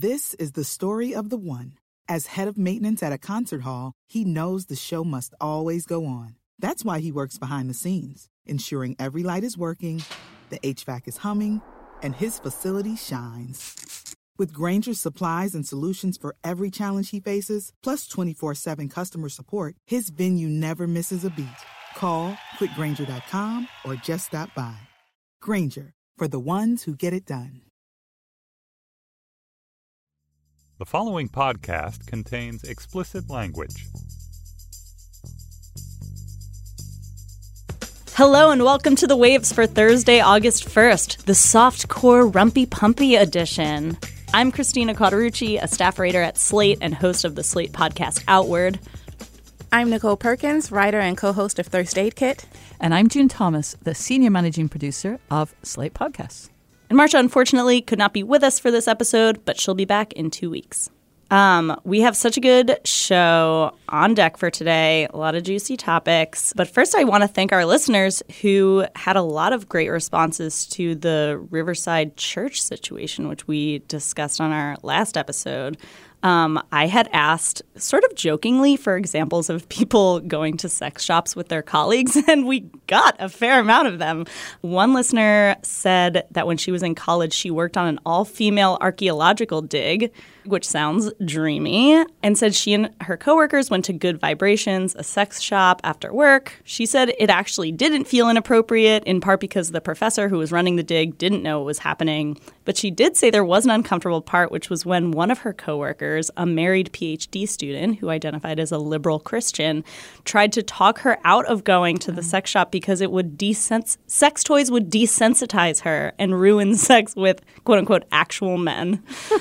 This is the story of the one. As head of maintenance at a concert hall, he knows the show must always go on. That's why he works behind the scenes, ensuring every light is working, the HVAC is humming, and his facility shines. With Grainger's supplies and solutions for every challenge he faces, plus 24/7 customer support, his venue never misses a beat. Call quickgrainger.com or just stop by. Grainger, for the ones who get it done. The following podcast contains explicit language. Hello and welcome to The Waves for Thursday, August 1st, the softcore Rumpy Pumpy edition. I'm Christina Cauterucci, a staff writer at Slate and host of the Slate podcast Outward. I'm Nicole Perkins, writer and co-host of Thirst Aid Kit. And I'm June Thomas, the senior managing producer of Slate Podcasts. And Marsha, unfortunately, could not be with us for this episode, but she'll be back in 2 weeks. We have such a good show on deck for today, a lot of juicy topics. But first, I want to thank our listeners who had a lot of great responses to the Riverside Church situation, which we discussed on our last episode. I had asked sort of jokingly for examples of people going to sex shops with their colleagues, and we got a fair amount of them. One listener said that when she was in college, she worked on an all-female archaeological dig, which sounds dreamy, and said she and her coworkers went to Good Vibrations, a sex shop, after work. She said it actually didn't feel inappropriate, in part because the professor who was running the dig didn't know what was happening. But she did say there was an uncomfortable part, which was when one of her coworkers, a married PhD student who identified as a liberal Christian, tried to talk her out of going to the sex shop because it would sex toys would desensitize her and ruin sex with quote-unquote actual men.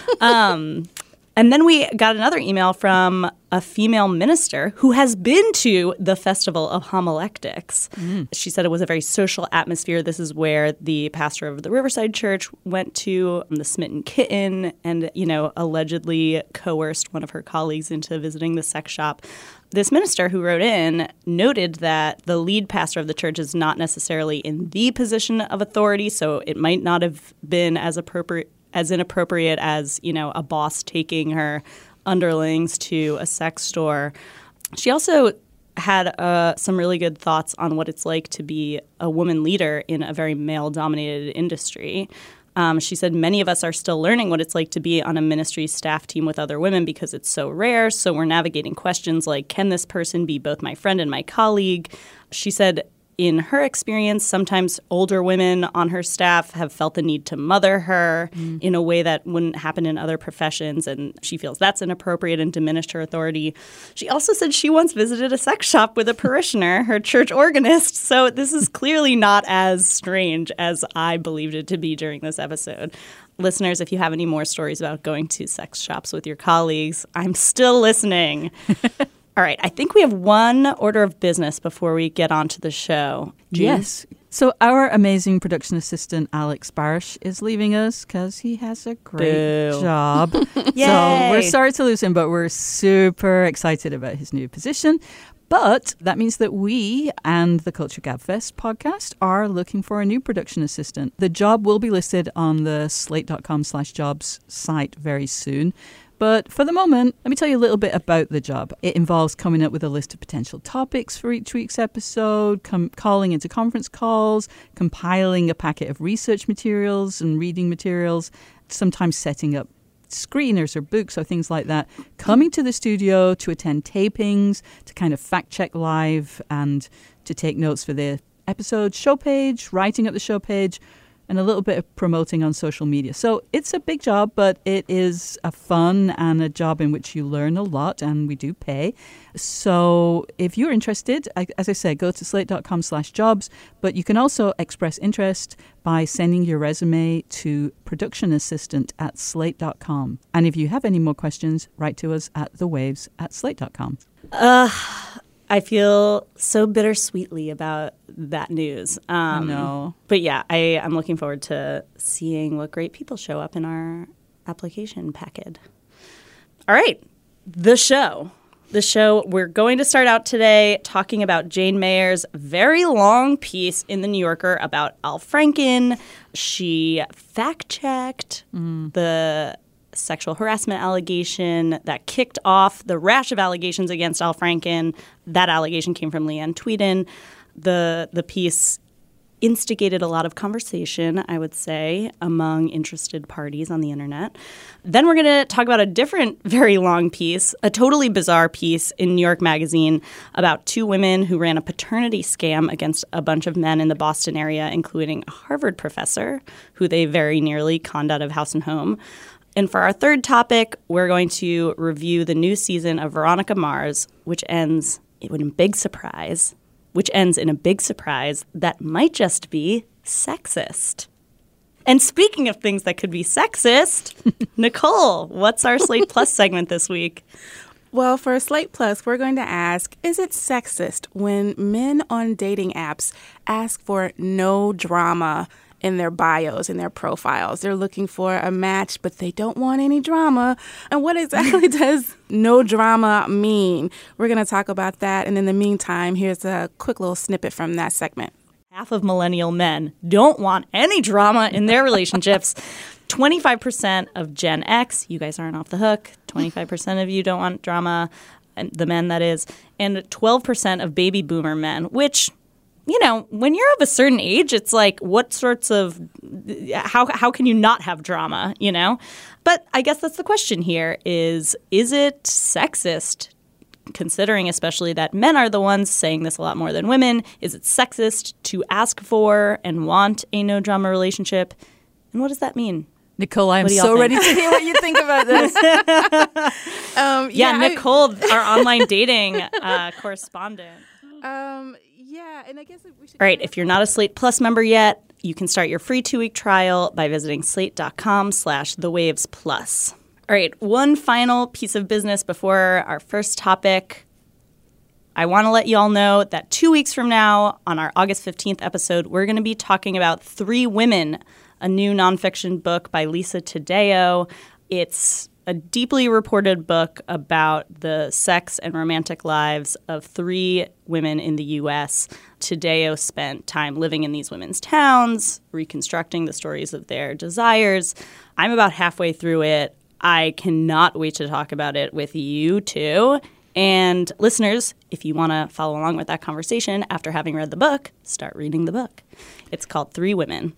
And then we got another email from a female minister who has been to the Festival of Homiletics. She said it was a very social atmosphere. This is where the pastor of the Riverside Church went to, the Smitten Kitten, and, allegedly coerced one of her colleagues into visiting the sex shop. This minister who wrote in noted that the lead pastor of the church is not necessarily in the position of authority, so it might not have been as inappropriate as, a boss taking her underlings to a sex store. She also had some really good thoughts on what it's like to be a woman leader in a very male-dominated industry. She said many of us are still learning what it's like to be on a ministry staff team with other women because it's so rare. So we're navigating questions like, can this person be both my friend and my colleague? She said in her experience, sometimes older women on her staff have felt the need to mother her in a way that wouldn't happen in other professions, and she feels that's inappropriate and diminished her authority. She also said she once visited a sex shop with a parishioner, her church organist, so this is clearly not as strange as I believed it to be during this episode. Listeners, if you have any more stories about going to sex shops with your colleagues, I'm still listening. All right, I think we have one order of business before we get on to the show. June? Yes. So our amazing production assistant, Alex Barish, is leaving us because he has a great job. So we're sorry to lose him, but we're super excited about his new position. But that means that we and the Culture Gabfest podcast are looking for a new production assistant. The job will be listed on the slate.com/jobs site very soon. But for the moment, let me tell you a little bit about the job. It involves coming up with a list of potential topics for each week's episode, calling into conference calls, compiling a packet of research materials and reading materials, sometimes setting up screeners or books or things like that, coming to the studio to attend tapings, to kind of fact check live and to take notes for the episode show page, writing up the show page, and a little bit of promoting on social media. So it's a big job, but it is a fun and a job in which you learn a lot, and we do pay. So if you're interested, as I said, go to slate.com/jobs, but you can also express interest by sending your resume to productionassistant@slate.com. And if you have any more questions, write to us at thewaves@slate.com. I feel so bittersweetly about that news. No. But yeah, I'm looking forward to seeing what great people show up in our application packet. All right, the show. We're going to start out today talking about Jane Mayer's very long piece in The New Yorker about Al Franken. She fact-checked the sexual harassment allegation that kicked off the rash of allegations against Al Franken. That allegation came from Leanne Tweeden. The piece instigated a lot of conversation, I would say, among interested parties on the internet. Then we're going to talk about a different, very long piece, a totally bizarre piece in New York Magazine about two women who ran a paternity scam against a bunch of men in the Boston area, including a Harvard professor who they very nearly conned out of house and home. And for our third topic, we're going to review the new season of Veronica Mars, which ends in a big surprise that might just be sexist. And speaking of things that could be sexist, Nicole, what's our Slate Plus segment this week? Well, for Slate Plus, we're going to ask, is it sexist when men on dating apps ask for no drama in their bios, in their profiles? They're looking for a match, but they don't want any drama. And what exactly does no drama mean? We're going to talk about that. And in the meantime, here's a quick little snippet from that segment. Half of millennial men don't want any drama in their relationships. 25% of Gen X, you guys aren't off the hook. 25% of you don't want drama, and the men, that is. And 12% of baby boomer men, which, you know, when you're of a certain age, it's like, what sorts of how can you not have drama, you know? But I guess that's the question here is it sexist, considering especially that men are the ones saying this a lot more than women? Is it sexist to ask for and want a no-drama relationship? And what does that mean? Nicole, I'm so ready to hear what you think about this. Nicole, our online dating correspondent. Yeah, and I guess we should... All right, if you're not a Slate Plus member yet, you can start your free 2-week trial by visiting slate.com/thewavesplus. All right, one final piece of business before our first topic. I want to let you all know that 2 weeks from now, on our August 15th episode, we're going to be talking about Three Women, a new nonfiction book by Lisa Taddeo. It's a deeply reported book about the sex and romantic lives of three women in the U.S. Taddeo spent time living in these women's towns, reconstructing the stories of their desires. I'm about halfway through it. I cannot wait to talk about it with you two. And listeners, if you want to follow along with that conversation after having read the book, start reading the book. It's called Three Women.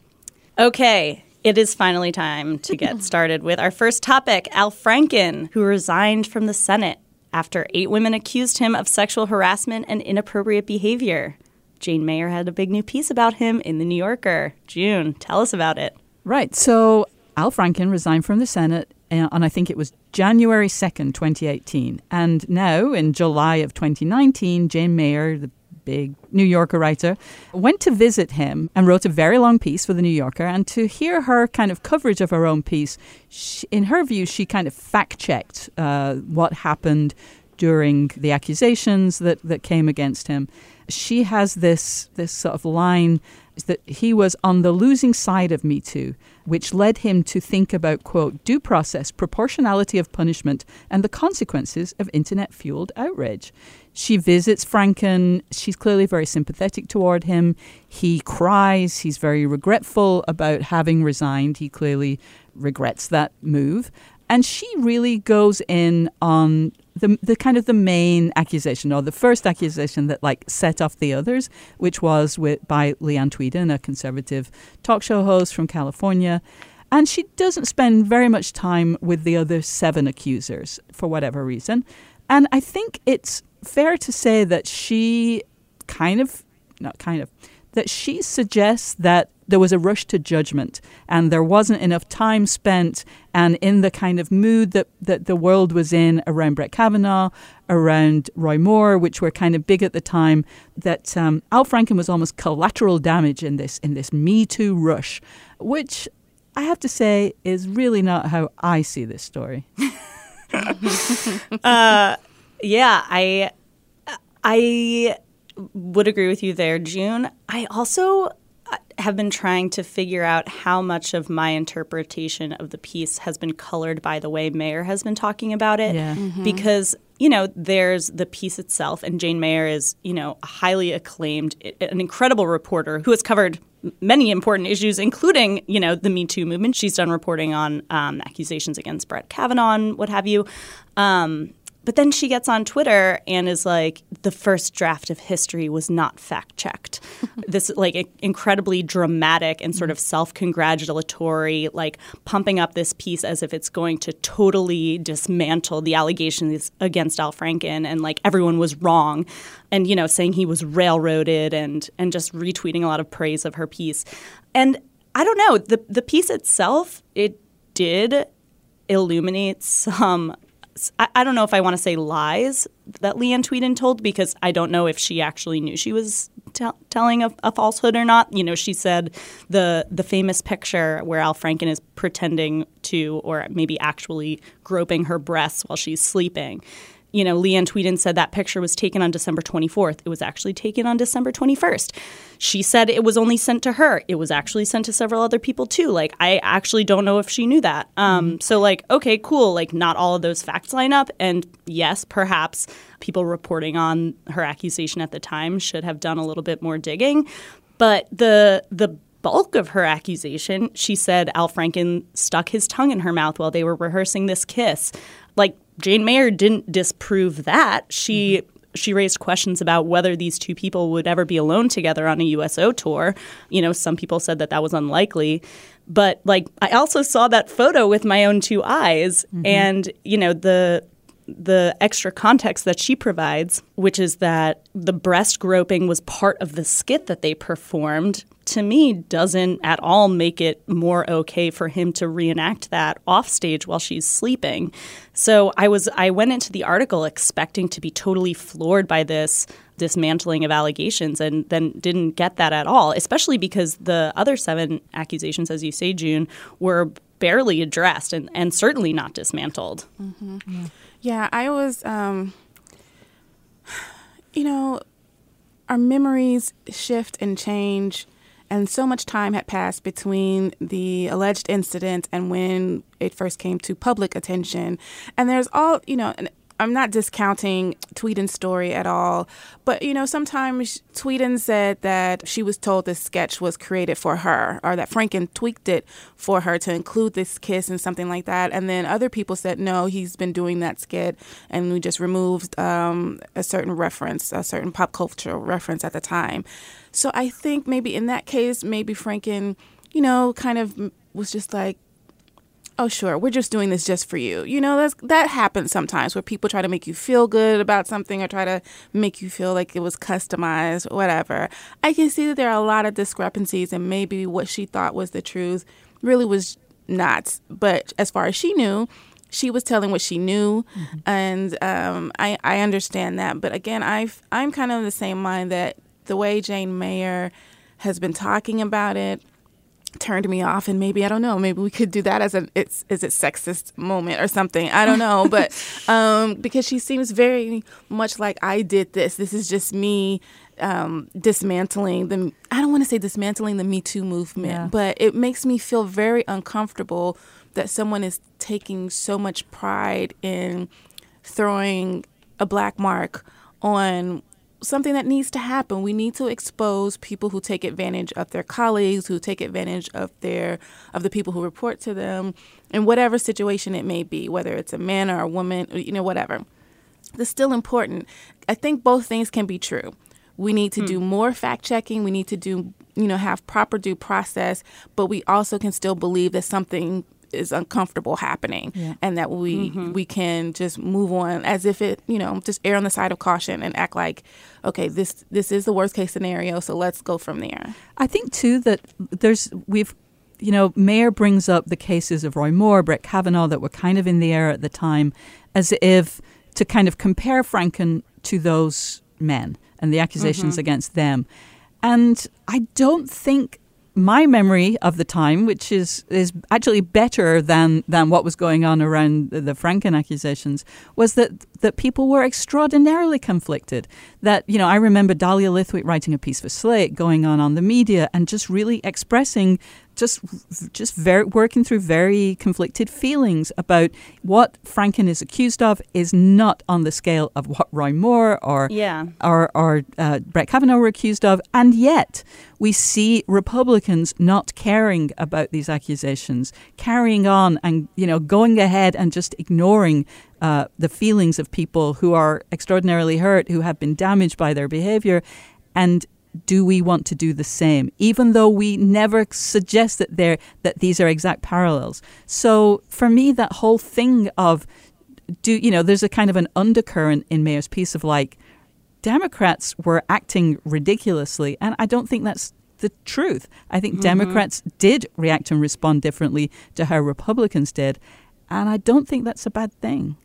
Okay, it is finally time to get started with our first topic, Al Franken, who resigned from the Senate after 8 women accused him of sexual harassment and inappropriate behavior. Jane Mayer had a big new piece about him in The New Yorker. June, tell us about it. Right, so Al Franken resigned from the Senate on I think it was January 2nd, 2018. And now, in July of 2019, Jane Mayer, the big New Yorker writer, went to visit him and wrote a very long piece for The New Yorker. And to hear her kind of coverage of her own piece, in her view, she kind of fact-checked what happened during the accusations that came against him. She has this sort of line that he was on the losing side of Me Too, which led him to think about, quote, due process, proportionality of punishment, and the consequences of internet-fueled outrage. She visits Franken. She's clearly very sympathetic toward him. He cries. He's very regretful about having resigned. He clearly regrets that move. And she really goes in on the kind of the main accusation, or the first accusation that like set off the others, which was by Leanne Tweeden, a conservative talk show host from California. And she doesn't spend very much time with the other 7 accusers for whatever reason. And I think it's fair to say that she that she suggests that there was a rush to judgment and there wasn't enough time spent, and in the kind of mood that the world was in around Brett Kavanaugh, around Roy Moore, which were kind of big at the time, that Al Franken was almost collateral damage in this Me Too rush, which I have to say is really not how I see this story. I would agree with you there, June. I also have been trying to figure out how much of my interpretation of the piece has been colored by the way Mayer has been talking about it. Yeah. Mm-hmm. Because, you know, there's the piece itself, and Jane Mayer is, you know, a highly acclaimed, an incredible reporter who has covered many important issues, including, the Me Too movement. She's done reporting on accusations against Brett Kavanaugh and what have you. But then she gets on Twitter and is like, the first draft of history was not fact-checked. This incredibly dramatic and sort of self-congratulatory, pumping up this piece as if it's going to totally dismantle the allegations against Al Franken and everyone was wrong. And, saying he was railroaded and just retweeting a lot of praise of her piece. And I don't know, the piece itself, it did illuminate some – I don't know if I want to say lies that Leanne Tweeden told, because I don't know if she actually knew she was telling a falsehood or not. She said the famous picture where Al Franken is pretending to, or maybe actually groping her breasts while she's sleeping. Leanne Tweeden said that picture was taken on December 24th. It was actually taken on December 21st. She said it was only sent to her. It was actually sent to several other people too. I actually don't know if she knew that. So okay, cool. Not all of those facts line up. And yes, perhaps people reporting on her accusation at the time should have done a little bit more digging. But the bulk of her accusation, she said Al Franken stuck his tongue in her mouth while they were rehearsing this kiss. Jane Mayer didn't disprove that. She raised questions about whether these two people would ever be alone together on a USO tour. Some people said that was unlikely. But, I also saw that photo with my own two eyes. Mm-hmm. And, the extra context that she provides, which is that the breast groping was part of the skit that they performed, to me doesn't at all make it more okay for him to reenact that off stage while she's sleeping. So I went into the article expecting to be totally floored by this dismantling of allegations and then didn't get that at all, especially because the other 7 accusations, as you say, June, were barely addressed and certainly not dismantled. Mm-hmm. Yeah, I was, our memories shift and change. And so much time had passed between the alleged incident and when it first came to public attention. And there's all, and I'm not discounting Tweeden's story at all, but, sometimes Tweeden said that she was told this sketch was created for her, or that Franken tweaked it for her to include this kiss and something like that. And then other people said, no, he's been doing that skit, and we just removed a certain reference, a certain pop culture reference at the time. So I think maybe in that case, maybe Franken, kind of was just like, oh, sure, we're just doing this just for you. That happens sometimes where people try to make you feel good about something or try to make you feel like it was customized or whatever. I can see that there are a lot of discrepancies and maybe what she thought was the truth really was not. But as far as she knew, she was telling what she knew. Mm-hmm. And I understand that. But again, I'm kind of of the same mind that the way Jane Mayer has been talking about it turned me off, and maybe, I don't know, maybe we could do that as is it sexist moment or something. I don't know, but because she seems very much like, I did this. This is just me dismantling the, I don't want to say dismantling the Me Too movement, but it makes me feel very uncomfortable that someone is taking so much pride in throwing a black mark on something that needs to happen. We need to expose people who take advantage of their colleagues, who take advantage of the people who report to them, in whatever situation it may be, whether it's a man or a woman, whatever. It's still important. I think both things can be true. We need to do more fact checking. We need to do, have proper due process, but we also can still believe that something is uncomfortable happening, and that we can just move on as if it, just err on the side of caution and act like, okay, this is the worst case scenario, so let's go from there. I think too that Mayer brings up the cases of Roy Moore, Brett Kavanaugh that were kind of in the air at the time, as if to kind of compare Franken to those men and the accusations against them. And I don't think my memory of the time, which is actually better than what was going on around the Franken accusations, was that people were extraordinarily conflicted. That, I remember Dahlia Lithwick writing a piece for Slate, going on the media and just really expressing just very working through very conflicted feelings about what Franken is accused of is not on the scale of what Roy Moore or Brett Kavanaugh were accused of. And yet we see Republicans not caring about these accusations, carrying on and, going ahead and just ignoring the feelings of people who are extraordinarily hurt, who have been damaged by their behavior. And do we want to do the same, even though we never suggest that these are exact parallels? So for me, that whole thing of, there's a kind of an undercurrent in Mayer's piece of like, Democrats were acting ridiculously, and I don't think that's the truth. I think Democrats did react and respond differently to how Republicans did, and I don't think that's a bad thing.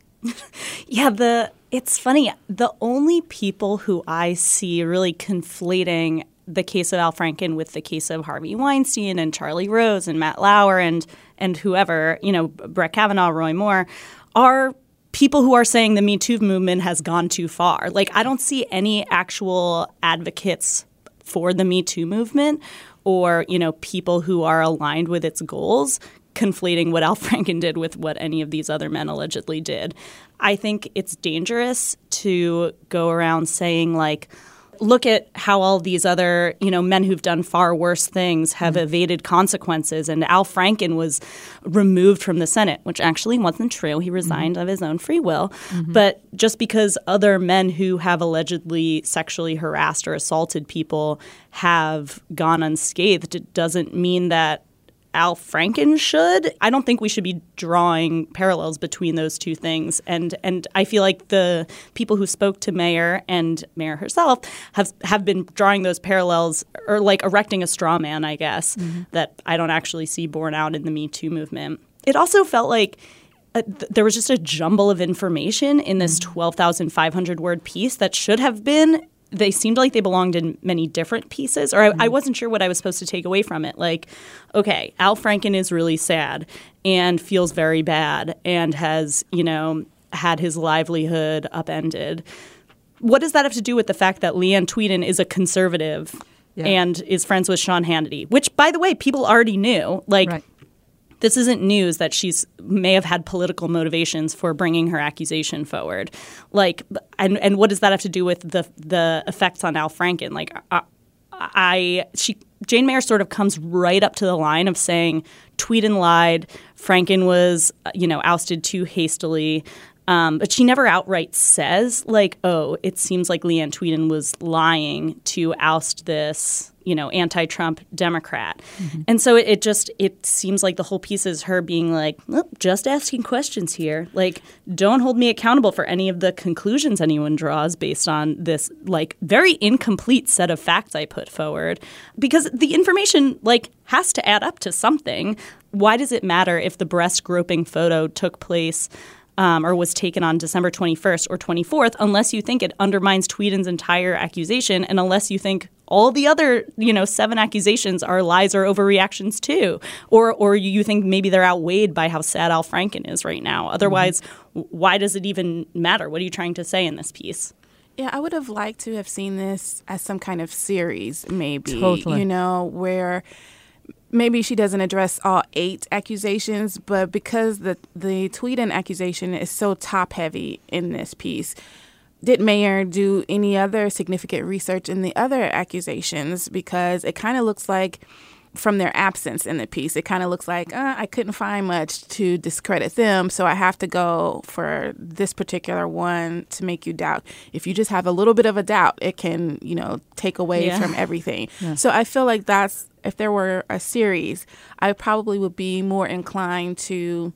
Yeah, it's funny. The only people who I see really conflating the case of Al Franken with the case of Harvey Weinstein and Charlie Rose and Matt Lauer and whoever, Brett Kavanaugh, Roy Moore, are people who are saying the Me Too movement has gone too far. Like, I don't see any actual advocates for the Me Too movement or, people who are aligned with its goals conflating what Al Franken did with what any of these other men allegedly did. I think it's dangerous to go around saying, like, look at how all these other, men who've done far worse things have evaded consequences. And Al Franken was removed from the Senate, which actually wasn't true. He resigned of his own free will. But just because other men who have allegedly sexually harassed or assaulted people have gone unscathed, it doesn't mean that Al Franken should. I don't think we should be drawing parallels between those two things. And I feel like the people who spoke to Mayer and Mayer herself have been drawing those parallels or like erecting a straw man, I guess, that I don't actually see borne out in the Me Too movement. It also felt like there was just a jumble of information in this 12,500 word piece that should have been. They seemed like they belonged in many different pieces, or I wasn't sure what I was supposed to take away from it. Like, okay, Al Franken is really sad and feels very bad and has, had his livelihood upended. What does that have to do with the fact that Leanne Tweeden is a conservative and is friends with Sean Hannity, which, by the way, people already knew. Like, this isn't news that she's may have had political motivations for bringing her accusation forward. Like, and what does that have to do with the effects on Al Franken? Like, Jane Mayer sort of comes right up to the line of saying Tweeden lied, Franken was, ousted too hastily. But she never outright says, like, oh, it seems like Leanne Tweeden was lying to oust this, anti-Trump Democrat. And so it seems like the whole piece is her being like, well, just asking questions here. Like, don't hold me accountable for any of the conclusions anyone draws based on this, like, very incomplete set of facts I put forward. Because the information, like, has to add up to something. Why does it matter if the breast groping photo took place or was taken on December 21st or 24th, unless you think it undermines Tweeden's entire accusation and unless you think all the other, 7 accusations are lies or overreactions too, or you think maybe they're outweighed by how sad Al Franken is right now. Otherwise, why does it even matter? What are you trying to say in this piece? Yeah, I would have liked to have seen this as some kind of series, maybe, Totally. Where maybe she doesn't address all 8 accusations, but because the Tweeden accusation is so top-heavy in this piece, did Mayer do any other significant research in the other accusations? Because it kind of looks like, from their absence in the piece, it kind of looks like, I couldn't find much to discredit them, so I have to go for this particular one to make you doubt. If you just have a little bit of a doubt, it can, take away from everything. Yeah. So I feel like if there were a series, I probably would be more inclined to,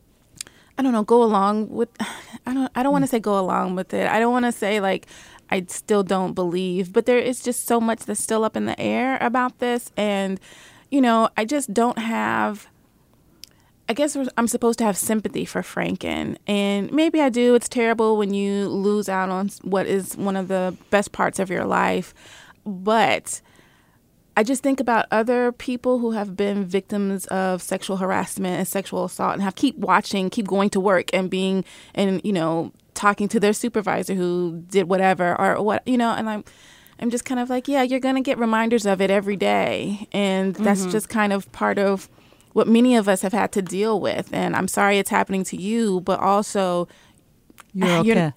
go along with, I don't want to say go along with it. I don't want to say, like, I still don't believe, but there is just so much that's still up in the air about this. And, I just don't have, I guess I'm supposed to have sympathy for Franken. And maybe I do. It's terrible when you lose out on what is one of the best parts of your life. But I just think about other people who have been victims of sexual harassment and sexual assault and keep going to work and talking to their supervisor who did whatever or what, and I'm just kind of like, yeah, you're going to get reminders of it every day. And that's just kind of part of what many of us have had to deal with. And I'm sorry it's happening to you, but also you're okay.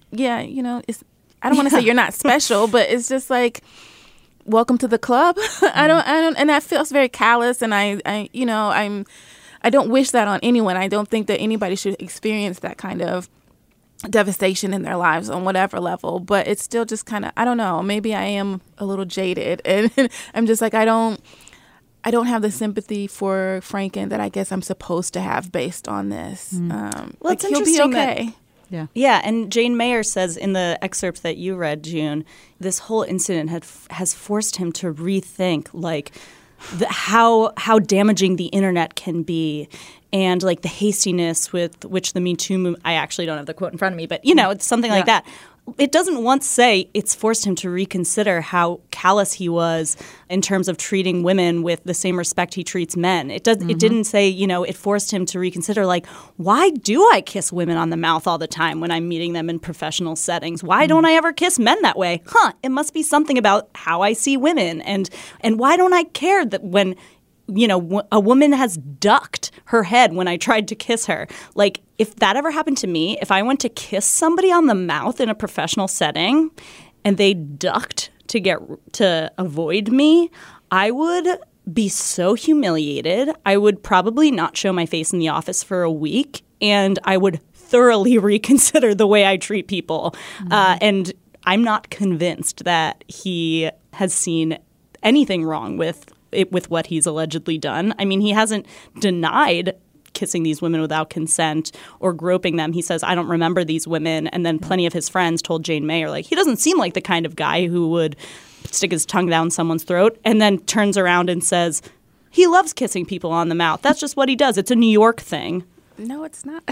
I don't want to say you're not special, but it's just like, welcome to the club. I don't, and that feels very callous. And I don't wish that on anyone. I don't think that anybody should experience that kind of devastation in their lives on whatever level. But it's still just kind of, I don't know, maybe I am a little jaded, and I'm just like, I don't have the sympathy for Franken that I guess I'm supposed to have based on this. It's he'll be okay. Yeah, and Jane Mayer says in the excerpt that you read, June, this whole incident has forced him to rethink, like, how damaging the internet can be, and like the hastiness with which the Me Too movement. I actually don't have the quote in front of me, but it's something like that. It doesn't once say it's forced him to reconsider how callous he was in terms of treating women with the same respect he treats men. It didn't say, it forced him to reconsider, like, why do I kiss women on the mouth all the time when I'm meeting them in professional settings? Why don't I ever kiss men that way? It must be something about how I see women. And why don't I care that when a woman has ducked her head when I tried to kiss her? Like, if that ever happened to me, if I went to kiss somebody on the mouth in a professional setting and they ducked to avoid me, I would be so humiliated. I would probably not show my face in the office for a week, and I would thoroughly reconsider the way I treat people. And I'm not convinced that he has seen anything wrong with what he's allegedly done. I mean, he hasn't denied kissing these women without consent or groping them. He says, I don't remember these women. And then plenty of his friends told Jane Mayer, like, he doesn't seem like the kind of guy who would stick his tongue down someone's throat, and then turns around and says, he loves kissing people on the mouth. That's just what he does. It's a New York thing. No, it's not.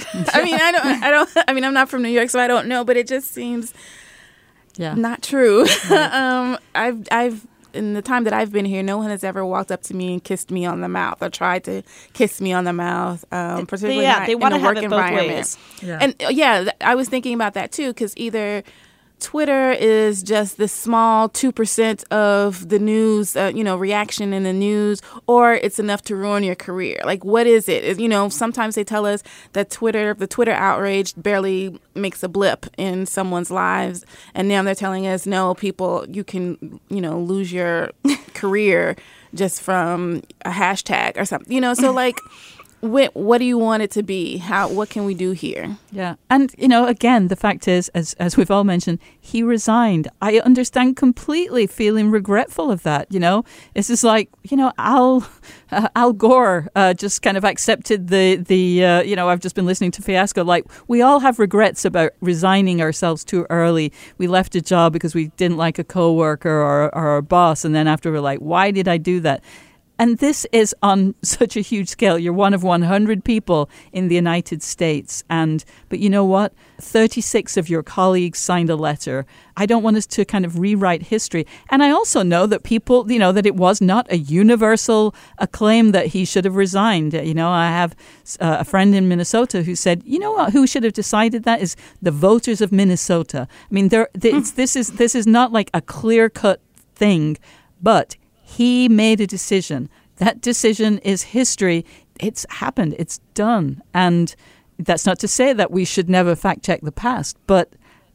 I'm not from New York, so I don't know, but it just seems not true. Right. I've in the time that I've been here, no one has ever walked up to me and kissed me on the mouth or tried to kiss me on the mouth, particularly not in a work environment. Yeah. And I was thinking about that too, because either Twitter is just the small 2% of the news, reaction in the news, or it's enough to ruin your career. Like, what is it? Sometimes they tell us that the Twitter outrage barely makes a blip in someone's lives. And now they're telling us, no, people, you can, lose your career just from a hashtag or something, so like, what do you want it to be? What can we do here? Yeah. And, again, the fact is, as we've all mentioned, he resigned. I understand completely feeling regretful of that, It's just like, Al Gore just kind of accepted the I've just been listening to Fiasco. Like, we all have regrets about resigning ourselves too early. We left a job because we didn't like a coworker or our boss. And then after we're like, why did I do that? And this is on such a huge scale. You're one of 100 people in the United States. But you know what? 36 of your colleagues signed a letter. I don't want us to kind of rewrite history. And I also know that people, that it was not a universal acclaim that he should have resigned. I have a friend in Minnesota who said, you know what, who should have decided that is the voters of Minnesota. I mean, this is not like a clear-cut thing, but he made a decision. That decision is history. It's happened. It's done. And that's not to say that we should never fact check the past. But,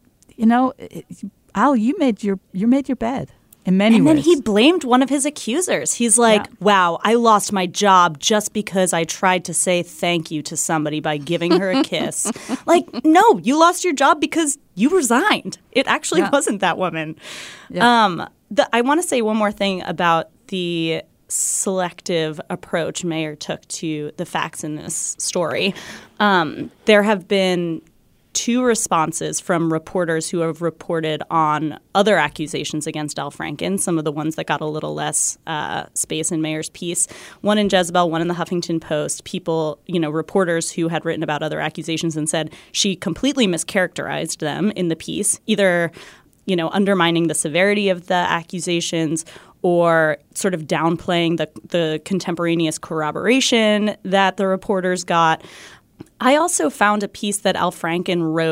Al, you made your bed in many ways. And then he blamed one of his accusers. He's like, wow, I lost my job just because I tried to say thank you to somebody by giving her a kiss. Like, no, you lost your job because you resigned. It actually wasn't that woman. Yeah. I want to say one more thing about the selective approach Mayer took to the facts in this story. There have been 2 responses from reporters who have reported on other accusations against Al Franken, some of the ones that got a little less space in Mayer's piece. One in Jezebel, one in the Huffington Post. People, reporters who had written about other accusations and said she completely mischaracterized them in the piece, either undermining the severity of the accusations or sort of downplaying the contemporaneous corroboration that the reporters got. I also found a piece that Al Franken wrote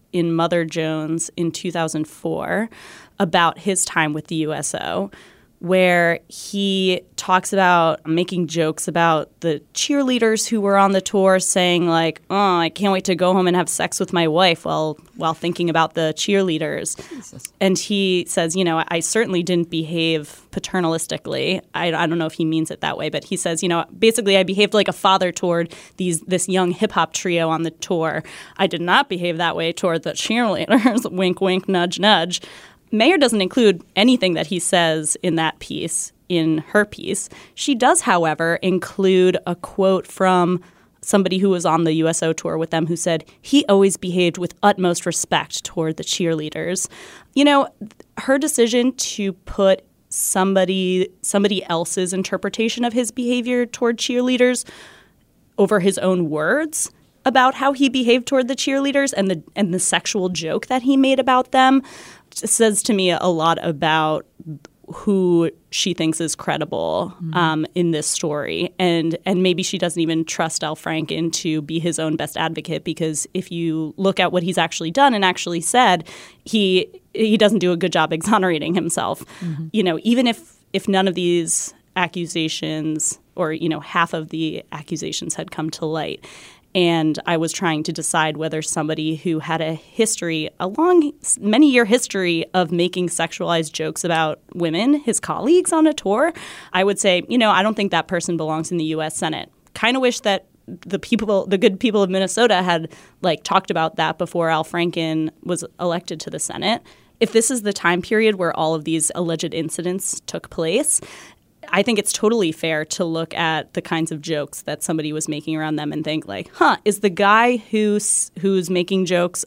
in Mother Jones in 2004 about his time with the USO, where he talks about making jokes about the cheerleaders who were on the tour, saying like, "Oh, I can't wait to go home and have sex with my wife," while thinking about the cheerleaders. Jesus. And he says, I certainly didn't behave paternalistically. I don't know if he means it that way, but he says, basically I behaved like a father toward this young hip hop trio on the tour. I did not behave that way toward the cheerleaders. Wink, wink, nudge, nudge. Mayer doesn't include anything that he says in that piece, in her piece. She does, however, include a quote from somebody who was on the USO tour with them who said, "He always behaved with utmost respect toward the cheerleaders." Her decision to put somebody else's interpretation of his behavior toward cheerleaders over his own words about how he behaved toward the cheerleaders and the sexual joke that he made about them says to me a lot about who she thinks is credible in this story. And maybe she doesn't even trust Al Franken to be his own best advocate, because if you look at what he's actually done and actually said, he doesn't do a good job exonerating himself. Mm-hmm. Even if none of these accusations or, half of the accusations had come to light, and I was trying to decide whether somebody who had a long, many-year history of making sexualized jokes about women, his colleagues on a tour, I would say, I don't think that person belongs in the U.S. Senate. Kind of wish that the good people of Minnesota had talked about that before Al Franken was elected to the Senate. If this is the time period where all of these alleged incidents took place, I think it's totally fair to look at the kinds of jokes that somebody was making around them and think is the guy who's making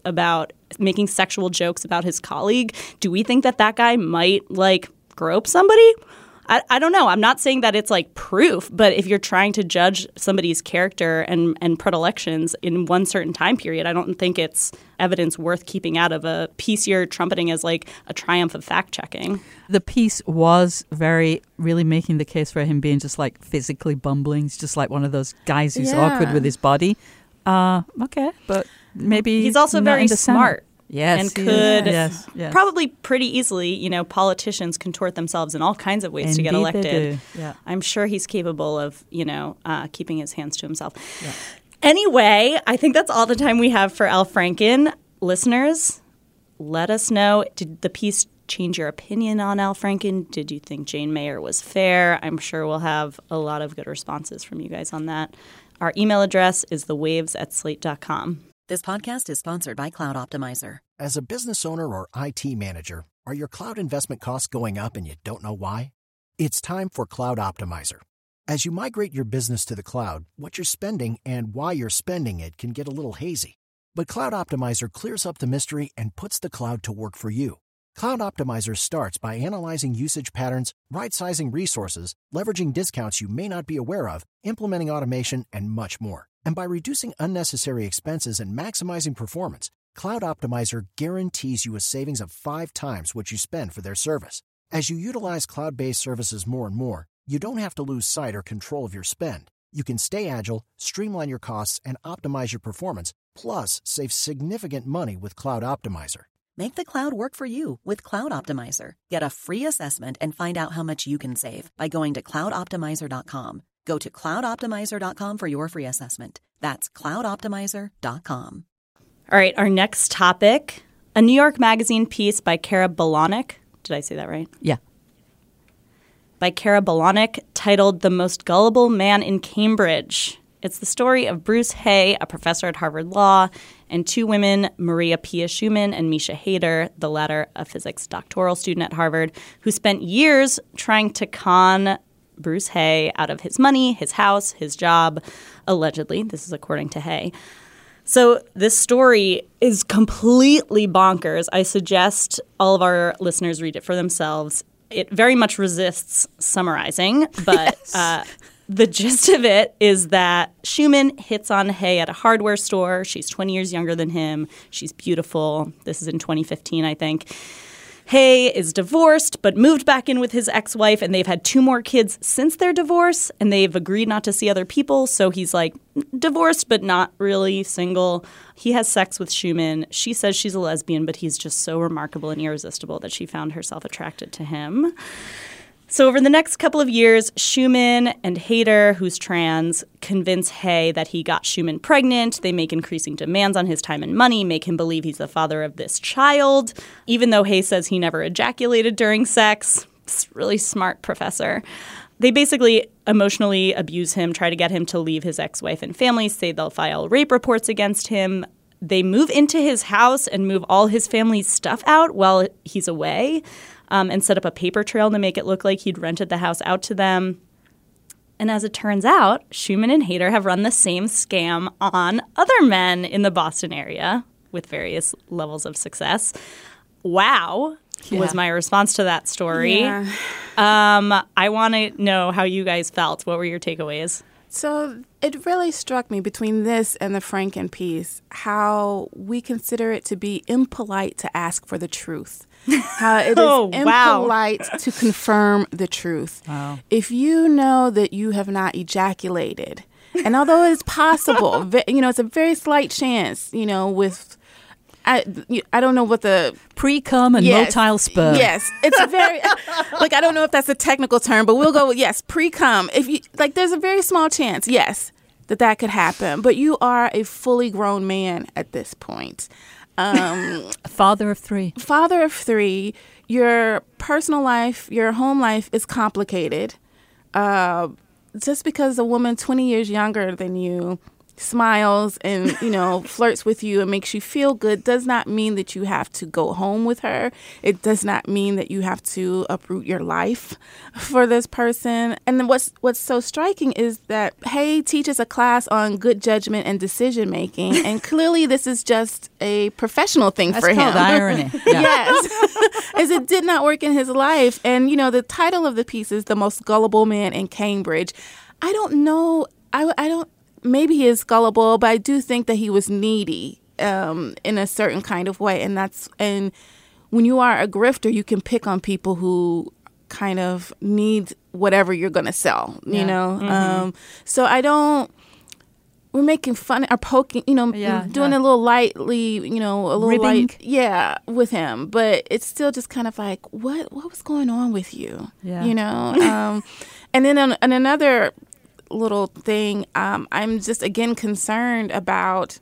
sexual jokes about his colleague, do we think that guy might grope somebody? I don't know. I'm not saying that it's proof, but if you're trying to judge somebody's character and predilections in one certain time period, I don't think it's evidence worth keeping out of a piece you're trumpeting as a triumph of fact-checking. The piece was really making the case for him being just physically bumbling. He's just one of those guys who's awkward with his body. Okay, but maybe he's also very smart. Yes, and could probably pretty easily, politicians contort themselves in all kinds of ways Indeed to get elected. They do. Yeah. I'm sure he's capable of, keeping his hands to himself. Yeah. Anyway, I think that's all the time we have for Al Franken. Listeners, let us know, did the piece change your opinion on Al Franken? Did you think Jane Mayer was fair? I'm sure we'll have a lot of good responses from you guys on that. Our email address is thewaves@slate.com. This podcast is sponsored by Cloud Optimizer. As a business owner or IT manager, are your cloud investment costs going up and you don't know why? It's time for Cloud Optimizer. As you migrate your business to the cloud, what you're spending and why you're spending it can get a little hazy. But Cloud Optimizer clears up the mystery and puts the cloud to work for you. Cloud Optimizer starts by analyzing usage patterns, right-sizing resources, leveraging discounts you may not be aware of, implementing automation, and much more. And by reducing unnecessary expenses and maximizing performance, Cloud Optimizer guarantees you a savings of 5 times what you spend for their service. As you utilize cloud-based services more and more, you don't have to lose sight or control of your spend. You can stay agile, streamline your costs, and optimize your performance, plus save significant money with Cloud Optimizer. Make the cloud work for you with Cloud Optimizer. Get a free assessment and find out how much you can save by going to cloudoptimizer.com. Go to cloudoptimizer.com for your free assessment. That's cloudoptimizer.com. All right, our next topic, a New York Magazine piece by Kara Bolanek. Did I say that right? Yeah. By Kara Bolanek, titled The Most Gullible Man in Cambridge. It's the story of Bruce Hay, a professor at Harvard Law, and 2 women, Maria Pia Schumann and Misha Hader, the latter a physics doctoral student at Harvard, who spent years trying to con Bruce Hay out of his money, his house, his job, allegedly. This is according to Hay. So this story is completely bonkers. I suggest all of our listeners read it for themselves. It very much resists summarizing, but the gist of it is that Schumann hits on Hay at a hardware store. She's 20 years younger than him. She's beautiful. This is in 2015, I think. Hay is divorced but moved back in with his ex-wife, and they've had 2 more kids since their divorce, and they've agreed not to see other people. So he's like divorced but not really single. He has sex with Schumann. She says she's a lesbian, but he's just so remarkable and irresistible that she found herself attracted to him. So over the next couple of years, Schumann and Hader, who's trans, convince Hay that he got Schumann pregnant. They make increasing demands on his time and money, make him believe he's the father of this child, even though Hay says he never ejaculated during sex. It's a really smart professor. They basically emotionally abuse him, try to get him to leave his ex-wife and family, say they'll file rape reports against him. They move into his house and move all his family's stuff out while he's away. And set up a paper trail to make it look like he'd rented the house out to them. And as it turns out, Schumann and Hader have run the same scam on other men in the Boston area with various levels of success. Wow, was my response to that story. Yeah. I want to know how you guys felt. What were your takeaways? So it really struck me between this and the Franken piece how we consider it to be impolite to ask for the truth. How it is impolite to confirm the truth. Wow. If you know that you have not ejaculated, and although it's possible, it's a very slight chance, with I don't know what the pre-cum and motile sperm. Yes, it's a very I don't know if that's a technical term, but we'll go with pre-cum. If you there's a very small chance, that could happen. But you are a fully grown man at this point. Father of 3. Father of 3. Your personal life, your home life is complicated. Just because a woman 20 years younger than you smiles and, flirts with you and makes you feel good does not mean that you have to go home with her. It does not mean that you have to uproot your life for this person. And then what's so striking is that Hay teaches a class on good judgment and decision making, and clearly this is just a professional thing for him. That's called irony. Yeah. Yes. As it did not work in his life. And, the title of the piece is The Most Gullible Man in Cambridge. I don't know. I don't. Maybe he is gullible, but I do think that he was needy in a certain kind of way. And when you are a grifter, you can pick on people who kind of need whatever you're going to sell, you know? Mm-hmm. So we're making fun or doing a little lightly, a little ribbing. With him. But it's still just kind of like, what was going on with you? Yeah. And then on another little thing, I'm just again concerned about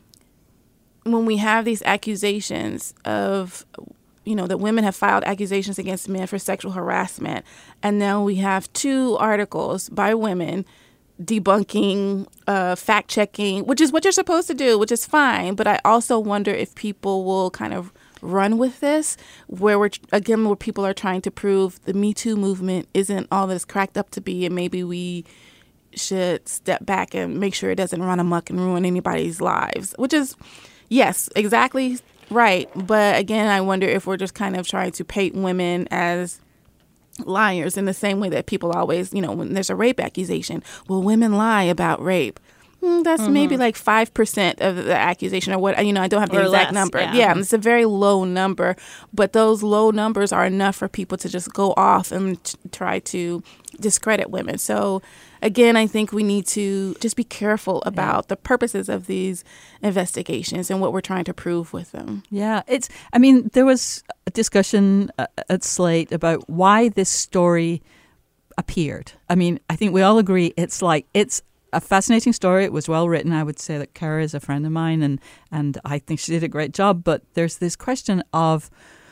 when we have these accusations of that women have filed accusations against men for sexual harassment, and now we have 2 articles by women debunking, fact checking, which is what you're supposed to do, which is fine. But I also wonder if people will kind of run with this, where people are trying to prove the Me Too movement isn't all that it's cracked up to be, and maybe we should step back and make sure it doesn't run amok and ruin anybody's lives, which is, yes, exactly right. But again, I wonder if we're just kind of trying to paint women as liars in the same way that people always, when there's a rape accusation, well, women lie about rape. That's maybe like 5% of the accusation or what, I don't have the exact number. Yeah, it's a very low number, but those low numbers are enough for people to just go off and try to discredit women. So again, I think we need to just be careful about the purposes of these investigations and what we're trying to prove with them. Yeah, there was a discussion at Slate about why this story appeared. I think we all agree it's a fascinating story. It was well written. I would say that Kara is a friend of mine, and I think she did a great job. But there's this question of,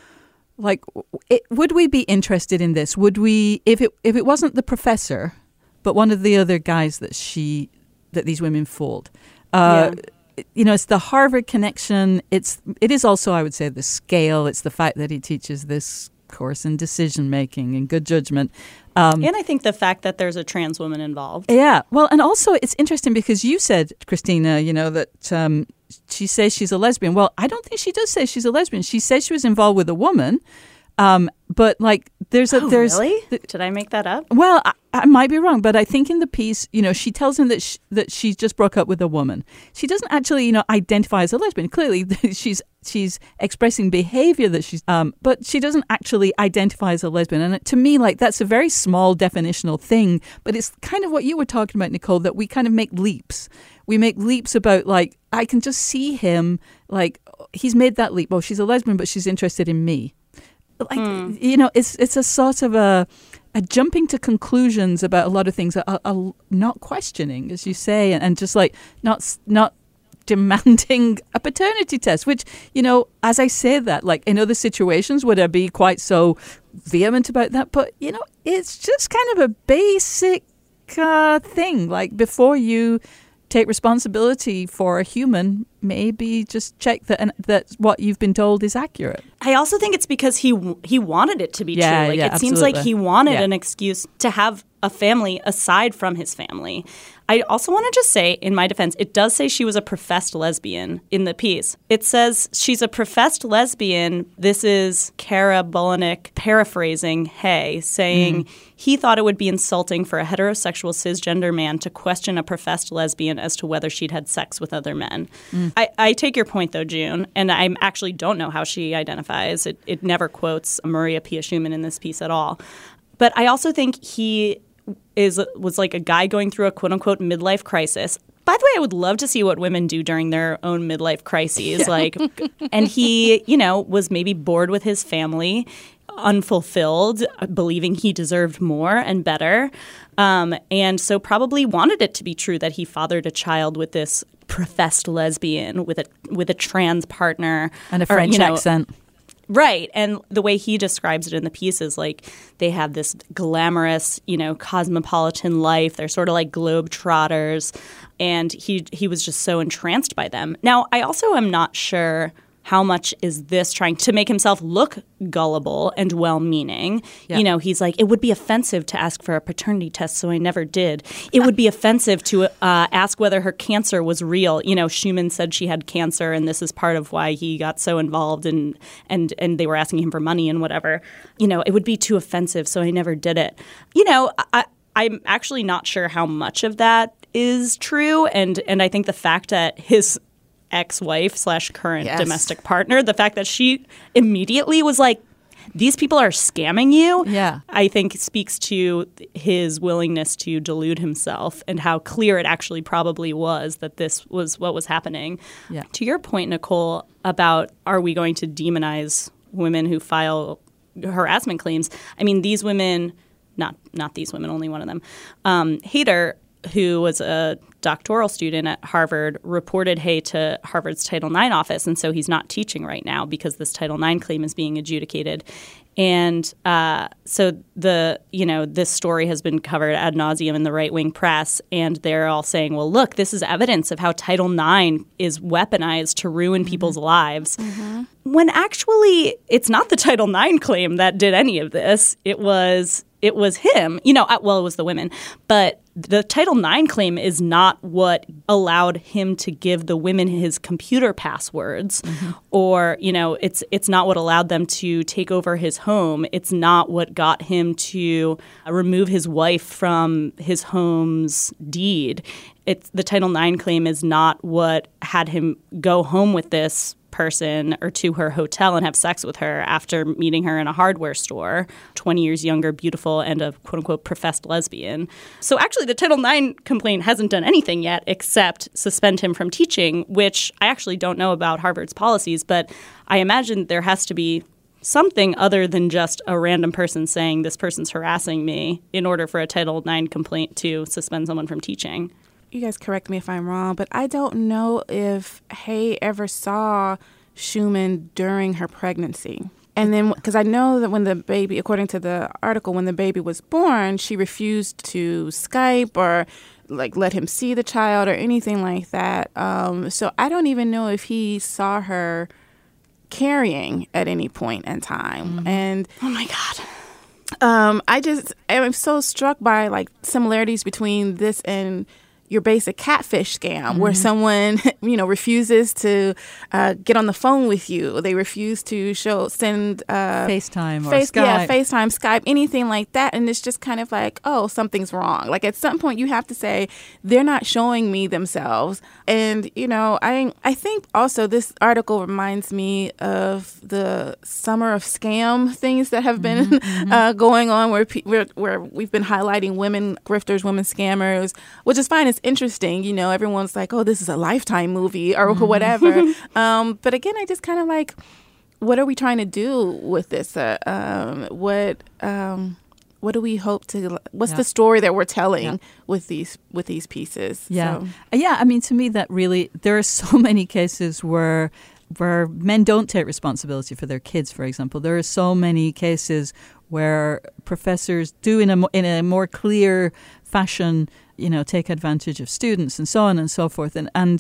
would we be interested in this? Would we, if it wasn't the professor, but one of the other guys that these women fooled? It's the Harvard connection. It is also, I would say, the scale. It's the fact that he teaches this course in decision making and good judgment. And I think the fact that there's a trans woman involved. Yeah. Well, and also it's interesting because you said, Christina, that she says she's a lesbian. Well, I don't think she does say she's a lesbian. She says she was involved with a woman, But like, there's really? Did I make that up? Well, I might be wrong, but I think in the piece, she tells him that she just broke up with a woman. She doesn't actually, identify as a lesbian. Clearly, she's expressing behavior that she's, but she doesn't actually identify as a lesbian. And to me, like, that's a very small definitional thing. But it's kind of what you were talking about, Nicole, that we kind of make leaps. We make leaps about, like, I can just see him, like, he's made that leap. Oh, she's a lesbian, but she's interested in me. Like, it's a sort of a jumping to conclusions about a lot of things that are not questioning, as you say, and just like not demanding a paternity test, which, as I say that, like in other situations, would I be quite so vehement about that? But, it's just kind of a basic thing. Like, before you take responsibility for a human, maybe just check that what you've been told is accurate. I also think it's because he wanted it to be true. Like, it seems like he wanted an excuse to have a family aside from his family. I also want to just say, in my defense, it does say she was a professed lesbian in the piece. It says she's a professed lesbian. This is Kara Bolanek paraphrasing Hay, saying he thought it would be insulting for a heterosexual cisgender man to question a professed lesbian as to whether she'd had sex with other men. I take your point, though, June, and I actually don't know how she identifies. It never quotes Maria Pia Schumann in this piece at all. But I also think he was like a guy going through a quote-unquote midlife crisis. By the way, I would love to see what women do during their own midlife crises. And he, was maybe bored with his family, unfulfilled, believing he deserved more and better. And so probably wanted it to be true that he fathered a child with this professed lesbian, with a trans partner. And a French accent. Right. And the way he describes it in the piece is like they have this glamorous, cosmopolitan life. They're sort of like globetrotters. And he was just so entranced by them. Now, I also am not sure how much is this trying to make himself look gullible and well-meaning. Yeah. He's like, it would be offensive to ask for a paternity test, so I never did. It would be offensive to ask whether her cancer was real. Schumann said she had cancer, and this is part of why he got so involved, and they were asking him for money and whatever. It would be too offensive, so I never did it. I'm actually not sure how much of that is true, and I think the fact that his ex-wife / current domestic partner, the fact that she immediately was like, these people are scamming you, I think speaks to his willingness to delude himself and how clear it actually probably was that this was what was happening. Yeah. To your point, Nicole, about are we going to demonize women who file harassment claims? I mean, these women, not these women, only one of them, Hader, who was a doctoral student at Harvard, reported Hay to Harvard's Title IX office, and so he's not teaching right now because this Title IX claim is being adjudicated. And so this story has been covered ad nauseum in the right-wing press, and they're all saying, well, look, this is evidence of how Title IX is weaponized to ruin people's lives. When actually it's not the Title IX claim that did any of this. It was him. It was the women. But the Title IX claim is not what allowed him to give the women his computer passwords, or it's not what allowed them to take over his home. It's not what got him to remove his wife from his home's deed. The Title IX claim is not what had him go home with this person or to her hotel and have sex with her after meeting her in a hardware store, 20 years younger, beautiful, and a quote-unquote professed lesbian. So actually the Title IX complaint hasn't done anything yet except suspend him from teaching, which I actually don't know about Harvard's policies, but I imagine there has to be something other than just a random person saying this person's harassing me in order for a Title IX complaint to suspend someone from teaching. You guys correct me if I'm wrong, but I don't know if Hay ever saw Schumann during her pregnancy. And then, because I know that when the baby, according to the article, when the baby was born, she refused to Skype or let him see the child or anything like that. So I don't even know if he saw her carrying at any point in time. And oh my God. I'm so struck by similarities between this and your basic catfish scam where someone, refuses to get on the phone with you. They refuse to send FaceTime or Skype. Yeah, FaceTime, Skype, anything like that. And it's just kind of like, oh, something's wrong. Like at some point you have to say, they're not showing me themselves. And, I think also this article reminds me of the summer of scam things that have been going on where we've been highlighting women grifters, women scammers, which is fine. It's interesting. Everyone's like, oh, this is a Lifetime movie or whatever. But again, I just kind of like, what are we trying to do with this? What do we hope to? What's the story that we're telling with these pieces? Yeah, I mean, to me, that really there are so many cases where men don't take responsibility for their kids. For example, there are so many cases where professors do in a more clear fashion, take advantage of students and so on and so forth. And